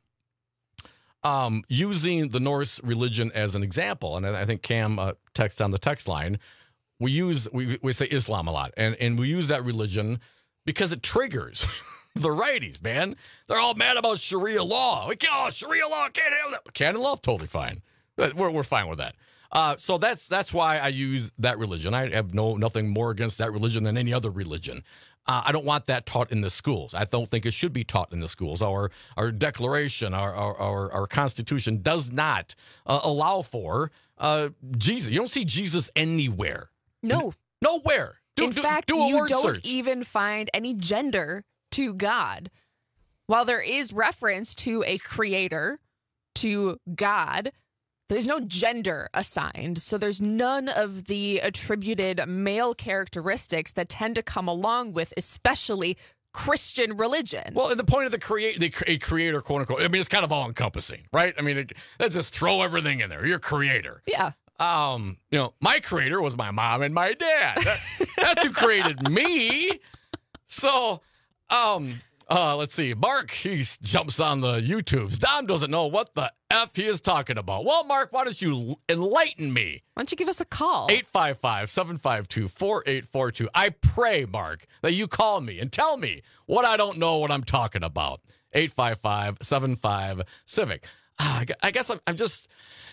[SPEAKER 14] um, using the Norse religion as an example, and I think Cam uh, text on the text line, we use we we say Islam a lot, and and we use that religion because it triggers the righties, man. They're all mad about Sharia law. We can't, oh, Sharia law, can't have that. Canon law, totally fine. We're we're fine with that. Uh, so that's that's why I use that religion. I have no nothing more against that religion than any other religion. Uh, I don't want that taught in the schools. I don't think it should be taught in the schools. Our our Declaration, our our our, our Constitution does not uh, allow for uh, Jesus. You don't see Jesus anywhere.
[SPEAKER 23] No,
[SPEAKER 14] nowhere. Do,
[SPEAKER 23] in
[SPEAKER 14] do,
[SPEAKER 23] fact,
[SPEAKER 14] do a
[SPEAKER 23] you
[SPEAKER 14] word
[SPEAKER 23] don't
[SPEAKER 14] search.
[SPEAKER 23] even find any gender to God. While there is reference to a creator, to God, there's no gender assigned. So there's none of the attributed male characteristics that tend to come along with especially Christian religion.
[SPEAKER 14] Well, the point of the create the a creator, quote unquote, I mean, it's kind of all encompassing, right? I mean, it, let's just throw everything in there. You're a creator.
[SPEAKER 23] Yeah.
[SPEAKER 14] Um, you know, my creator was my mom and my dad. That, that's who created me. So, um, uh, let's see. Mark, he jumps on the YouTubes. Dom doesn't know what the F he is talking about. Well, Mark, why don't you enlighten me?
[SPEAKER 23] Why don't you give us a call?
[SPEAKER 14] eight five five, seven five two, four eight four two. I pray, Mark, that you call me and tell me what I don't know what I'm talking about. eight five five, seven five, Civic. Ah, I guess I'm, I'm just...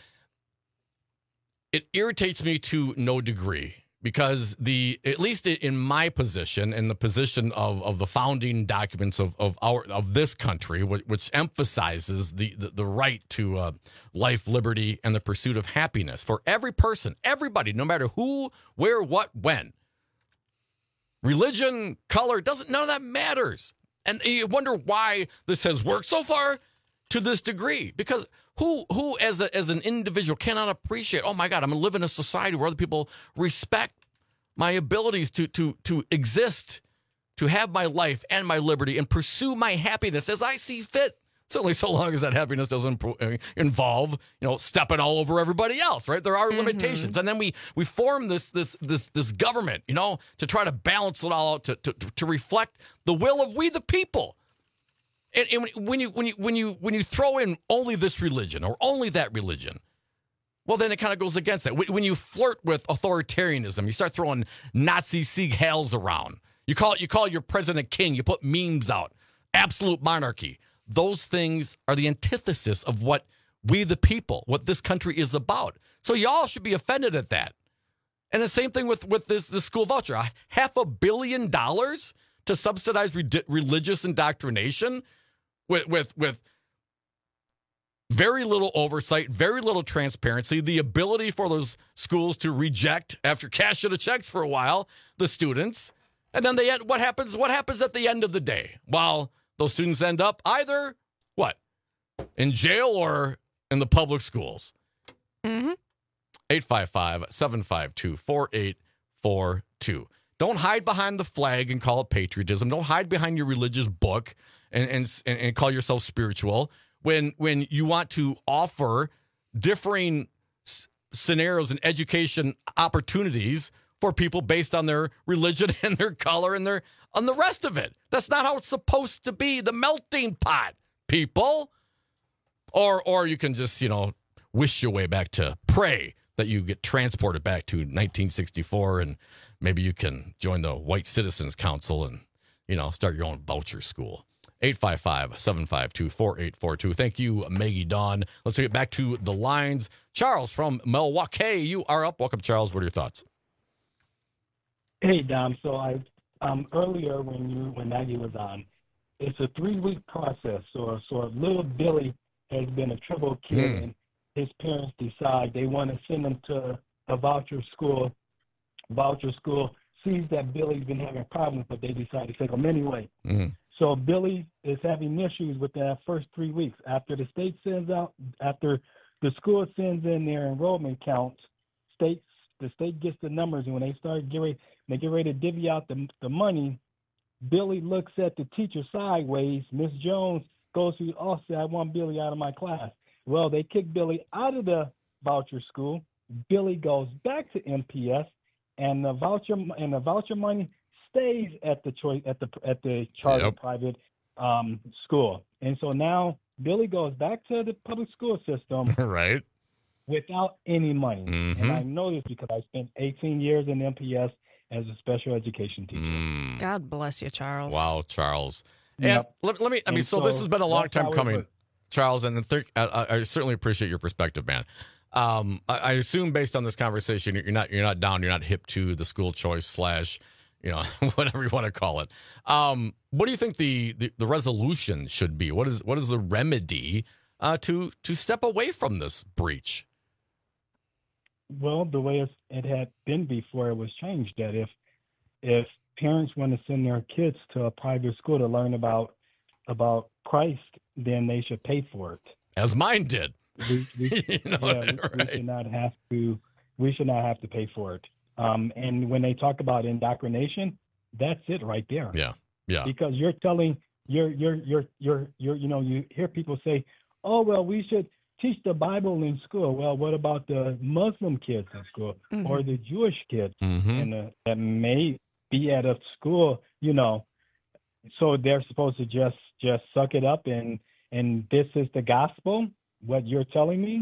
[SPEAKER 14] It irritates me to no degree because the, at least in my position and the position of, of the founding documents of, of our, of this country, which, which emphasizes the, the, the right to uh, life, liberty, and the pursuit of happiness for every person, everybody, no matter who, where, what, when. Religion, color, doesn't, none of that matters. And you wonder why this has worked so far to this degree, because Who, who as a, as an individual cannot appreciate, oh my God, I'm going to live in a society where other people respect my abilities to, to, to exist, to have my life and my liberty and pursue my happiness as I see fit. Certainly so long as that happiness doesn't involve, you know, stepping all over everybody else, right? There are mm-hmm. limitations. And then we we form this this this this government, you know, to try to balance it all out, to to, to reflect the will of we the people. And, and when you when you when you when you throw in only this religion or only that religion, well, then it kind of goes against it. When you flirt with authoritarianism, you start throwing Nazi Sieg Heils around. You call it you call your president king. You put memes out. Absolute monarchy. Those things are the antithesis of what we the people, what this country is about. So y'all should be offended at that. And the same thing with with this this school voucher. Half a billion dollars to subsidize re- religious indoctrination. With, with with very little oversight, very little transparency, the ability for those schools to reject after cashing the checks for a while, the students, and then they end, what happens? What happens at the end of the day? Well, those students end up either what in jail or in the public schools.
[SPEAKER 23] Mm-hmm.
[SPEAKER 14] eight five five, seven five two, four eight four two. Don't hide behind the flag and call it patriotism. Don't hide behind your religious book. And, and and call yourself spiritual when when you want to offer differing s- scenarios and education opportunities for people based on their religion and their color and their on the rest of it. That's not how it's supposed to be. The melting pot, people. Or or you can just, you know, wish your way back to pray that you get transported back to nineteen sixty-four and maybe you can join the White Citizens Council and you know, start your own voucher school. eight five five, seven five two, four eight four two. Thank you, Maggie Dawn. Let's get back to the lines. Charles from Milwaukee, you are up. Welcome, Charles. What are your thoughts?
[SPEAKER 3] Hey, Dom. So I um, earlier when you when Maggie was on, it's a three-week process. So, so if little Billy has been a troubled kid mm. and his parents decide they want to send him to a voucher school, voucher school sees that Billy's been having problems, but they decide to take him anyway.
[SPEAKER 14] Mm.
[SPEAKER 3] So Billy is having issues with that first three weeks. After the state sends out, after the school sends in their enrollment counts, states the state gets the numbers, and when they start get ready, they get ready to divvy out the the money, Billy looks at the teacher sideways. Miss Jones goes to, oh, say, I want Billy out of my class. Well, they kick Billy out of the voucher school. Billy goes back to M P S, and the voucher and the voucher money stays at the choice at the at the charter
[SPEAKER 14] Yep.
[SPEAKER 3] private um, school. And so now Billy goes back to the public school system,
[SPEAKER 14] right,
[SPEAKER 3] without any money.
[SPEAKER 14] Mhm.
[SPEAKER 3] And I know this because I spent eighteen years in M P S as a special education teacher.
[SPEAKER 14] Mm.
[SPEAKER 23] God bless you, Charles.
[SPEAKER 14] Wow, Charles. And
[SPEAKER 3] Yep.
[SPEAKER 14] let, let me, I mean,
[SPEAKER 3] And
[SPEAKER 14] so,
[SPEAKER 3] so
[SPEAKER 14] this has been a long
[SPEAKER 3] that's
[SPEAKER 14] time
[SPEAKER 3] how it
[SPEAKER 14] coming,
[SPEAKER 3] works.
[SPEAKER 14] Charles, and th- I, I certainly appreciate your perspective, man. Um, I, I assume based on this conversation, you're not, you're not down, you're not hip to the school choice slash, you know, whatever you want to call it. Um, what do you think the, the, the resolution should be? What is, what is the remedy uh, to, to step away from this breach?
[SPEAKER 3] Well, the way it's, it had been before it was changed, that if if parents want to send their kids to a private school to learn about about Christ, then they should pay for it.
[SPEAKER 14] As mine did.
[SPEAKER 3] We, we,
[SPEAKER 14] You know,
[SPEAKER 3] yeah, we, we
[SPEAKER 14] right.
[SPEAKER 3] should not have to. We should not have to pay for it. Um, and when they talk about indoctrination, that's it right there.
[SPEAKER 14] Yeah, yeah.
[SPEAKER 3] Because you're telling you're you're you're you're you're you know you hear people say, oh well, we should teach the Bible in school. Well, what about the Muslim kids in school
[SPEAKER 23] Mhm.
[SPEAKER 3] or the Jewish kids
[SPEAKER 14] Mhm.
[SPEAKER 3] and uh, that may be at a school, you know? So they're supposed to just just suck it up and and this is the gospel. What you're telling me?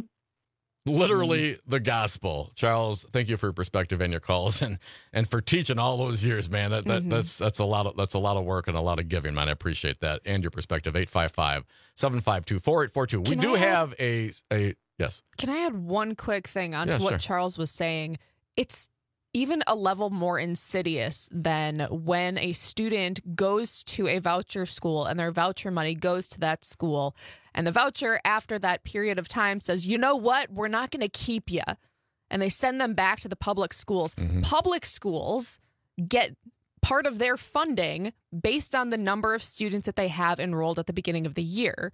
[SPEAKER 14] Literally the gospel. Charles, thank you for your perspective and your calls and and for teaching all those years, man. That, that
[SPEAKER 23] Mhm.
[SPEAKER 14] that's that's a lot of that's a lot of work and a lot of giving, man. I appreciate that and your perspective. eight five five, seven five two, four eight four two. We
[SPEAKER 23] Can
[SPEAKER 14] do
[SPEAKER 23] I add-
[SPEAKER 14] have a a yes.
[SPEAKER 23] Can I add one quick thing onto
[SPEAKER 14] Yeah,
[SPEAKER 23] what
[SPEAKER 14] sure.
[SPEAKER 23] Charles was saying? It's even a level more insidious than when a student goes to a voucher school and their voucher money goes to that school. And the voucher, after that period of time, says, you know what? We're not going to keep you. And they send them back to the public schools.
[SPEAKER 14] Mhm.
[SPEAKER 23] Public schools get part of their funding based on the number of students that they have enrolled at the beginning of the year.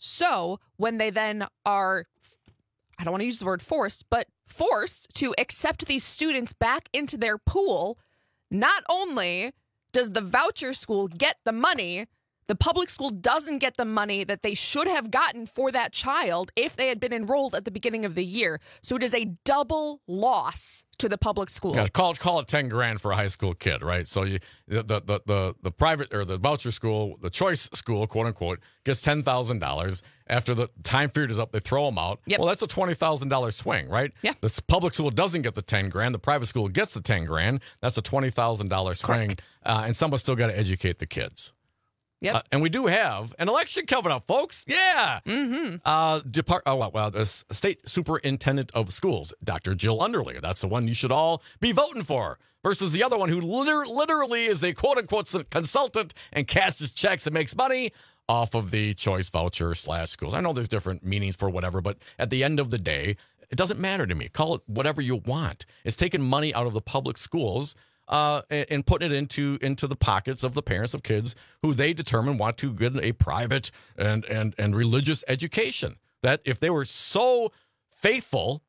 [SPEAKER 23] So when they then are, I don't want to use the word forced, but forced to accept these students back into their pool, not only does the voucher school get the money, the public school doesn't get the money that they should have gotten for that child if they had been enrolled at the beginning of the year. So it is a double loss to the public school.
[SPEAKER 14] Yeah, call it call it ten grand for a high school kid, right? So you the the the the, the private or the voucher school, the choice school, quote unquote, gets ten thousand dollars. After the time period is up, they throw them out.
[SPEAKER 23] Yep.
[SPEAKER 14] Well, that's a twenty thousand dollar swing, right?
[SPEAKER 23] Yeah.
[SPEAKER 14] The public school doesn't get the ten grand. The private school gets the ten grand. That's a twenty thousand dollar swing, uh, and someone's still got to educate the kids.
[SPEAKER 23] Yep.
[SPEAKER 14] Uh, and we do have an election coming up, folks. Yeah.
[SPEAKER 23] Mm-hmm.
[SPEAKER 14] Uh, Depart. Oh, well, well, the S- State Superintendent of Schools, Doctor Jill Underly. That's the one you should all be voting for. Versus the other one who liter- literally is a quote unquote consultant and cashes checks and makes money off of the choice voucher slash schools. I know there's different meanings for whatever, but at the end of the day, it doesn't matter to me. Call it whatever you want. It's taking money out of the public schools uh, and, and putting it into into the pockets of the parents of kids who they determine want to get a private and and and religious education. That if they were so faithful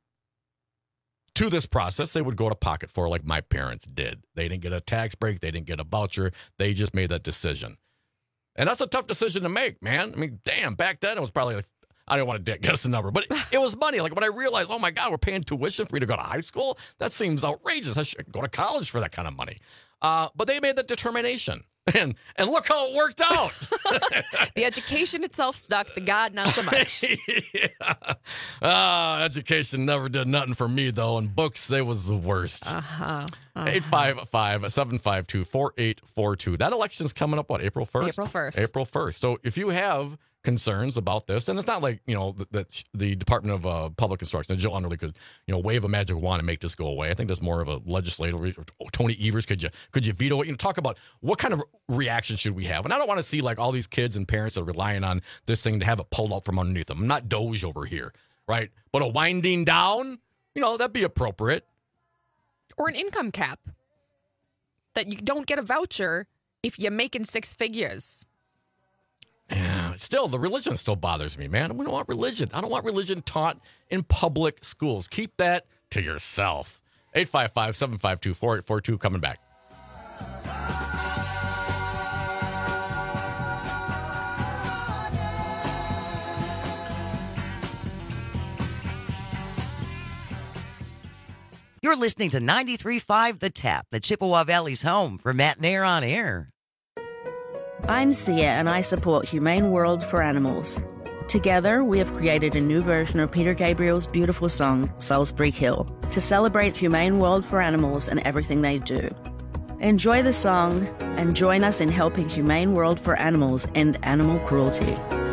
[SPEAKER 14] to this process, they would go to pocket for like my parents did. They didn't get a tax break. They didn't get a voucher. They just made that decision. And that's a tough decision to make, man. I mean, damn, back then it was probably like, I don't want to guess the number, but it was money. Like when I realized, oh my God, we're paying tuition for me to go to high school. That seems outrageous. I should go to college for that kind of money. Uh, but they made that determination. And and look how it worked out.
[SPEAKER 23] The education itself stuck. The God, not so much.
[SPEAKER 14] yeah. Ah, education never did nothing for me, though. And books, they was the worst.
[SPEAKER 23] Uh-huh. uh-huh.
[SPEAKER 14] eight five five, seven five two, four eight four two. That election's coming up, what, April first?
[SPEAKER 23] April first.
[SPEAKER 14] April first. So if you have concerns about this, and it's not like, you know, that, that the Department of uh, Public Instruction, Jill Underly could, you know, wave a magic wand and make this go away. I think that's more of a legislative. Re- Tony Evers, could you could you veto it? You know, talk about what kind of reaction should we have? And I don't want to see like all these kids and parents that are relying on this thing to have it pulled out from underneath them. I'm not Doge over here, right? But a winding down, you know, that'd be appropriate.
[SPEAKER 23] Or an income cap. That you don't get a voucher if you're making six figures.
[SPEAKER 14] Yeah, still, the religion still bothers me, man. We don't want religion. I don't want religion taught in public schools. Keep that to yourself. eight five five, seven five two, four eight four two, coming back.
[SPEAKER 5] You're listening to ninety-three point five The Tap, the Chippewa Valley's home for Matt and Air on Air.
[SPEAKER 7] I'm Sia, and I support Humane World for Animals. Together, we have created a new version of Peter Gabriel's beautiful song, Salisbury Hill, to celebrate Humane World for Animals and everything they do. Enjoy the song and join us in helping Humane World for Animals end animal cruelty.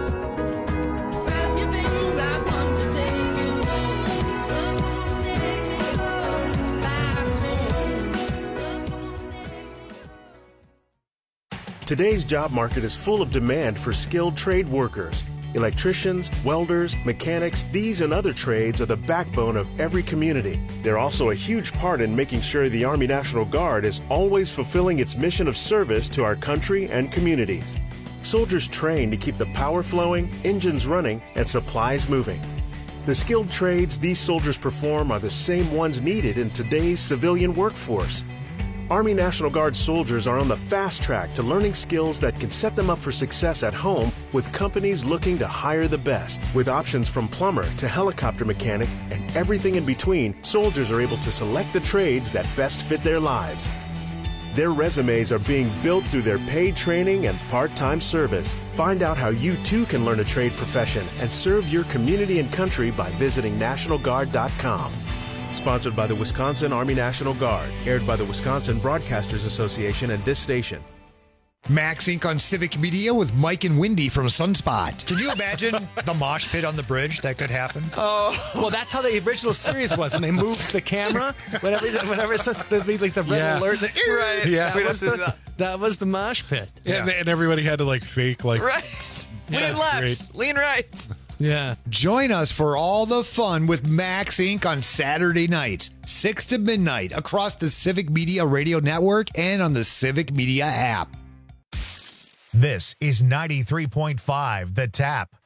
[SPEAKER 10] Today's job market is full of demand for skilled trade workers. Electricians, welders, mechanics, these and other trades are the backbone of every community. They're also a huge part in making sure the Army National Guard is always fulfilling its mission of service to our country and communities. Soldiers train to keep the power flowing, engines running, and supplies moving. The skilled trades these soldiers perform are the same ones needed in today's civilian workforce. Army National Guard soldiers are on the fast track to learning skills that can set them up for success at home with companies looking to hire the best. With options from plumber to helicopter mechanic and everything in between, soldiers are able to select the trades that best fit their lives. Their resumes are being built through their paid training and part-time service. Find out how you too can learn a trade profession and serve your community and country by visiting national guard dot com. Sponsored by the Wisconsin Army National Guard. Aired by the Wisconsin Broadcasters Association and this station.
[SPEAKER 11] Max Incorporated on Civic Media with Mike and Wendy from Sunspot.
[SPEAKER 24] Can you imagine the mosh pit on the bridge? That could happen.
[SPEAKER 25] Oh, well, that's how the original series was when they moved the camera. Whenever, whenever it's the, the, like the red
[SPEAKER 24] Yeah.
[SPEAKER 25] alert, the,
[SPEAKER 24] Right. Yeah.
[SPEAKER 25] That was the, that was the mosh pit.
[SPEAKER 24] Yeah. And, and everybody had to like fake like.
[SPEAKER 25] Right.
[SPEAKER 24] Yeah,
[SPEAKER 25] Lean
[SPEAKER 24] that's
[SPEAKER 25] left.
[SPEAKER 24] great.
[SPEAKER 25] Lean right.
[SPEAKER 24] Yeah.
[SPEAKER 11] Join us for all the fun with Max Incorporated on Saturday nights, six to midnight, across the Civic Media Radio Network and on the Civic Media app.
[SPEAKER 2] This is ninety-three point five The Tap.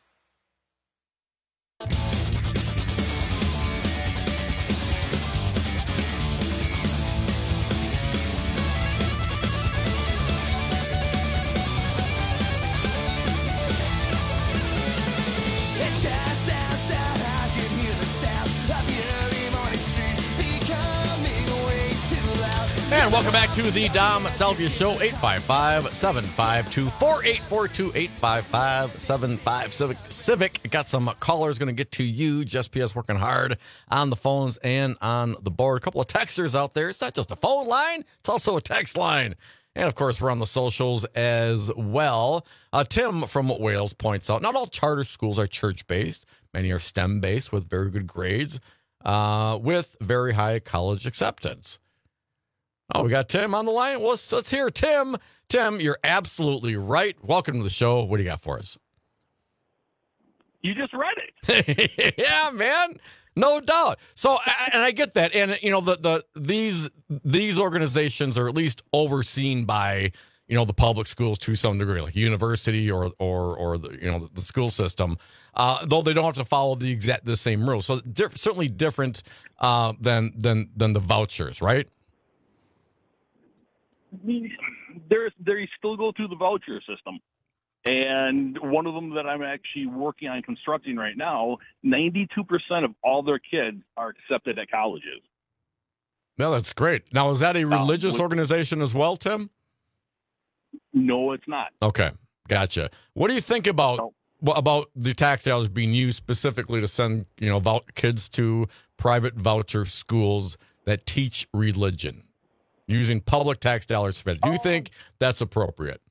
[SPEAKER 14] And welcome back to the Dom Salvia Show, eight five five, seven five two, four eight four two, eight five five, seven five Civic. Civic. Got some callers going to get to you. Just P S working hard on the phones and on the board. A couple of texters out there. It's not just a phone line, it's also a text line. And, of course, we're on the socials as well. Uh, Tim from Wales points out, not all charter schools are church-based. Many are STEM-based with very good grades, uh, with very high college acceptance. Oh, we got Tim on the line. Well, let's, let's hear Tim. Tim, you're absolutely right. Welcome to the show. What do you got for us?
[SPEAKER 26] You just read it.
[SPEAKER 14] Yeah, man. No doubt. So, and I get that. And, you know, the, the these these organizations are at least overseen by, you know, the public schools to some degree, like university or or or the, you know, the school system, uh, though they don't have to follow the exact the same rules. So di- certainly different uh, than than than the vouchers, right?
[SPEAKER 26] There's they still go through the voucher system, and one of them that I'm actually working on constructing right now, ninety-two percent of all their kids are accepted at colleges.
[SPEAKER 14] No, that's great. Now, is that a religious
[SPEAKER 26] with-
[SPEAKER 14] organization as well, Tim?
[SPEAKER 26] No, it's not.
[SPEAKER 14] Okay, gotcha. What do you think about
[SPEAKER 26] No.
[SPEAKER 14] what about the tax dollars being used specifically to send you know vou- kids to private voucher schools that teach religion, using public tax dollars for it? Do you think that's appropriate?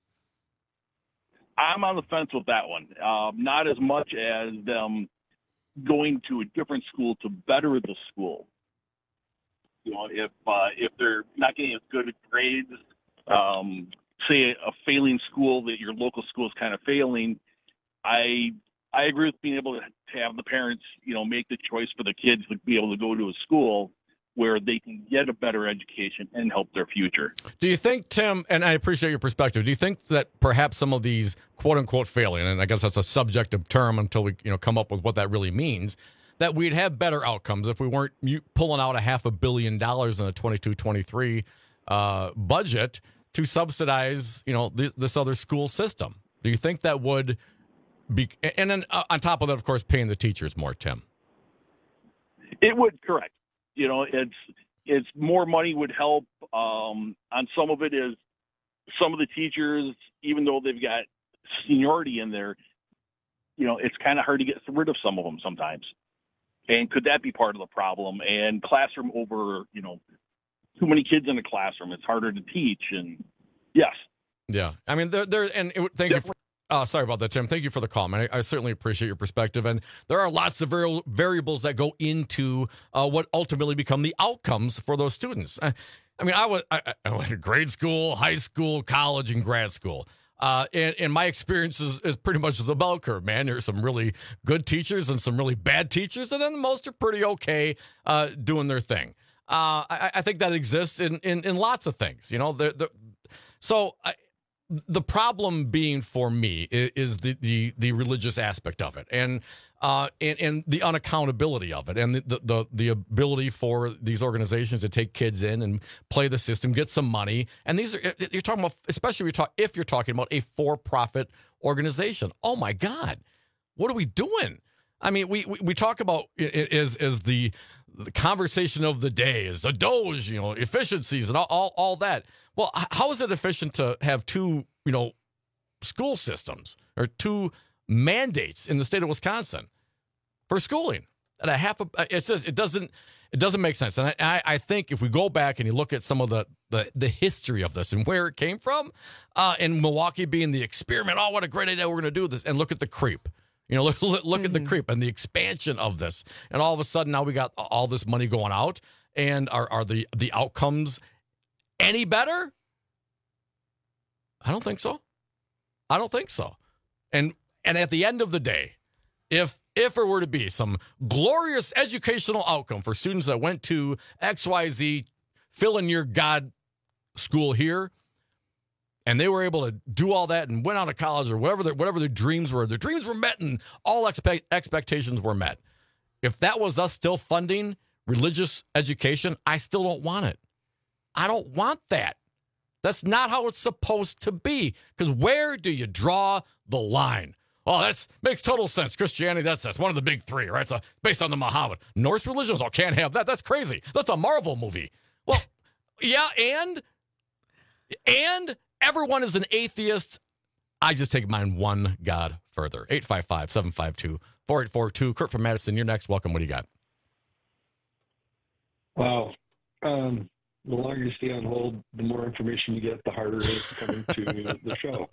[SPEAKER 26] I'm on the fence with that one. Um, not as much as them going to a different school to better the school. You know, if uh, if they're not getting as good grades, um, say a failing school that your local school is kind of failing, I I agree with being able to have the parents, you know, make the choice for the kids to be able to go to a school where they can get a better education and help their future.
[SPEAKER 14] Do you think, Tim, and I appreciate your perspective, do you think that perhaps some of these quote-unquote failing, and I guess that's a subjective term until we you know come up with what that really means, that we'd have better outcomes if we weren't pulling out a half a billion dollars in the twenty-two twenty-three uh, budget to subsidize you know th- this other school system? Do you think that would be, and then uh, on top of that, of course, paying the teachers more, Tim?
[SPEAKER 26] It would, correct. You know, it's it's more money would help. Um, on some of it is some of the teachers, even though they've got seniority in there, you know, it's kind of hard to get rid of some of them sometimes. And could that be part of the problem? And classroom over, you know, too many kids in a classroom, it's harder to teach. And yes.
[SPEAKER 14] Yeah. I mean, there, there, and it, thank you. For, uh, sorry about that, Tim. Thank you for the call, man. I, I certainly appreciate your perspective. And there are lots of vari- variables that go into uh, what ultimately become the outcomes for those students. I, I mean, I went, I, I went to grade school, high school, college, and grad school. Uh, and, and my experience is, is pretty much the bell curve, man. There's some really good teachers and some really bad teachers, and then most are pretty okay uh, doing their thing. Uh, I, I think that exists in, in, in lots of things, you know. The, the, so I, the problem being for me is, is the, the the religious aspect of it, and uh, and, and the unaccountability of it, and the, the the the ability for these organizations to take kids in and play the system, get some money, and these are you're talking about, especially if you're, talk, if you're talking about a for-profit organization. Oh my God, what are we doing? I mean, we we, we talk about it as as the the conversation of the day is the Doge, you know, efficiencies and all, all, all that. Well, how is it efficient to have two, you know, school systems or two mandates in the state of Wisconsin for schooling? And a half of it says it doesn't it doesn't make sense. And I, I think if we go back and you look at some of the the, the history of this and where it came from, uh, and Milwaukee being the experiment, oh, what a great idea, we're going to do this, and look at the creep. You know, look, look, look mm-hmm. at the creep and the expansion of this. And all of a sudden now we got all this money going out. And are, are the, the outcomes any better? I don't think so. I don't think so. And and at the end of the day, if if there were to be some glorious educational outcome for students that went to X Y Z, fill in your God school here, and they were able to do all that and went out of college or whatever their, whatever their dreams were. Their dreams were met and all expect, expectations were met. If that was us still funding religious education, I still don't want it. I don't want that. That's not how it's supposed to be. Because where do you draw the line? Oh, that makes total sense. Christianity, that's, that's one of the big three, right? It's based on the Muhammad. Norse religions, oh, can't have that. That's crazy. That's a Marvel movie. Well, yeah, and... And... everyone is an atheist. I just take mine one God further. eight five five, seven five two, four eight four two. Kurt from Madison, you're next. Welcome. What do you got?
[SPEAKER 8] Wow. Um, the longer you stay on hold, the more information you get, the harder it is to come into the show.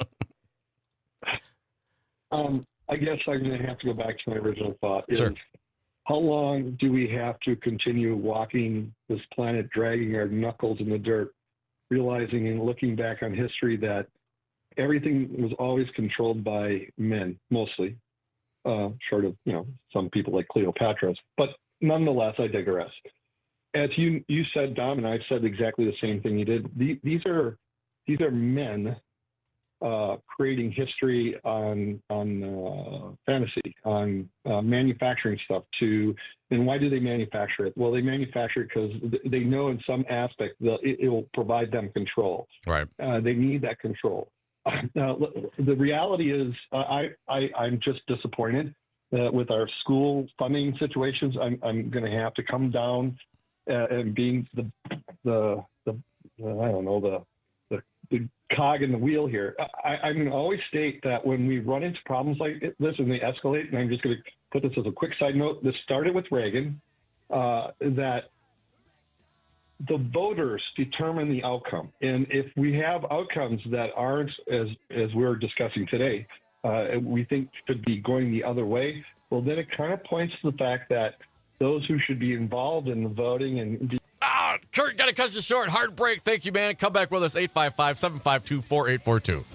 [SPEAKER 8] Um, I guess I'm going to have to go back to my original thought. Is
[SPEAKER 14] sure.
[SPEAKER 8] How long do we have to continue walking this planet, dragging our knuckles in the dirt, realizing and looking back on history that everything was always controlled by men, mostly, uh, short of, you know, some people like Cleopatra's. But nonetheless, I digress. As you you said, Dom, and I've said exactly the same thing you did. The, these are these are men uh, creating history on on uh, fantasy, on uh, manufacturing stuff. To and why do they manufacture it? Well, they manufacture it because they know in some aspect that it, it will provide them control.
[SPEAKER 14] Right.
[SPEAKER 8] Uh, they need that control. Now, the reality is, uh, I, I I'm just disappointed uh, with our school funding situations. I'm I'm going to have to come down uh, and being the the the uh, I don't know the the the cog in the wheel here. I, I'm going to always state that when we run into problems like this and they escalate, and I'm just going to put this as a quick side note, this started with Reagan, uh, that the voters determine the outcome. And if we have outcomes that aren't, as, as we're discussing today, uh, we think should be going the other way, well, then it kind of points to the fact that those who should be involved in the voting and be
[SPEAKER 14] Ah, Kurt, got to cut you short. Hard break. Thank you, man. Come back with us, eight five five, seven five two, four eight four two.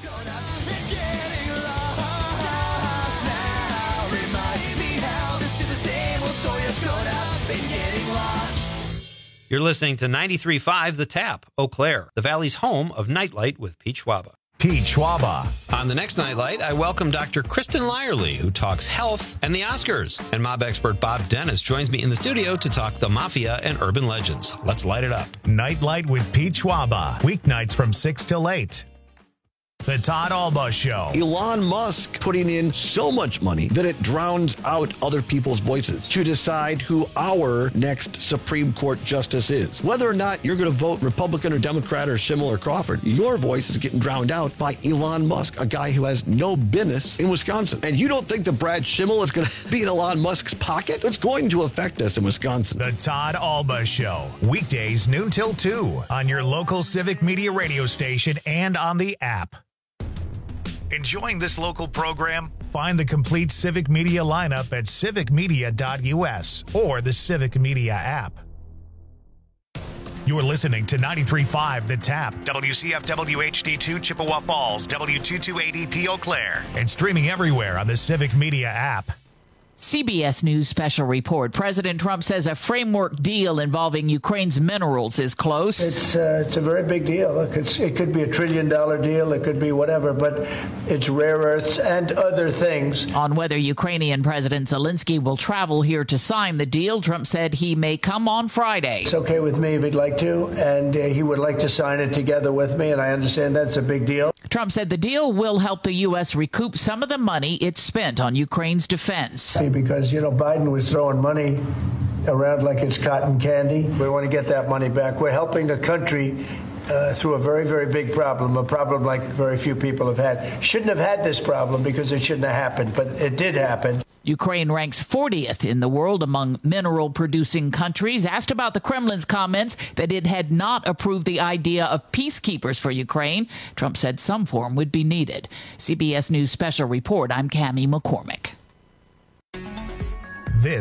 [SPEAKER 1] You're listening to ninety-three point five The Tap, Eau Claire, the Valley's home of Nightlight with Pete Schwaba.
[SPEAKER 2] Pete Schwaba.
[SPEAKER 1] On the next Nightlight, I welcome Doctor Kristen Lyerly, who talks health and the Oscars. And mob expert Bob Dennis joins me in the studio to talk the mafia and urban legends. Let's light it up.
[SPEAKER 2] Nightlight with Pete Schwaba. Weeknights from six till eight. The Todd Alba Show.
[SPEAKER 13] Elon Musk putting in so much money that it drowns out other people's voices to decide who our next Supreme Court justice is. Whether or not you're going to vote Republican or Democrat or Schimmel or Crawford, your voice is getting drowned out by Elon Musk, a guy who has no business in Wisconsin. And you don't think that Brad Schimmel is going to be in Elon Musk's pocket? It's going to affect us in Wisconsin.
[SPEAKER 2] The Todd Alba Show. Weekdays noon till two on your local Civic Media radio station and on the app. Enjoying this local program? Find the complete Civic Media lineup at civic media dot u s or the Civic Media app. You're listening to ninety-three point five The Tap, W C F W H D two Chippewa Falls, W two two eight E P Eau Claire, and streaming everywhere on the Civic Media app.
[SPEAKER 15] C B S News special report. President Trump says a framework deal involving Ukraine's minerals is close.
[SPEAKER 17] It's uh, it's a very big deal. Look, it's, it could be a trillion dollar deal. It could be whatever, but it's rare earths and other things.
[SPEAKER 15] On whether Ukrainian President Zelensky will travel here to sign the deal, Trump said he may come on Friday.
[SPEAKER 17] It's okay with me if he'd like to, and uh, he would like to sign it together with me, and I understand that's a big deal.
[SPEAKER 15] Trump said the deal will help the U S recoup some of the money it spent on Ukraine's defense.
[SPEAKER 17] Because, you know, Biden was throwing money around like it's cotton candy. We want to get that money back. We're helping a country uh, through a very, very big problem, a problem like very few people have had. Shouldn't have had this problem because it shouldn't have happened, but it did happen.
[SPEAKER 15] Ukraine ranks fortieth in the world among mineral-producing countries. Asked about the Kremlin's comments that it had not approved the idea of peacekeepers for Ukraine, Trump said some form would be needed. C B S News special report, I'm Cammie McCormick.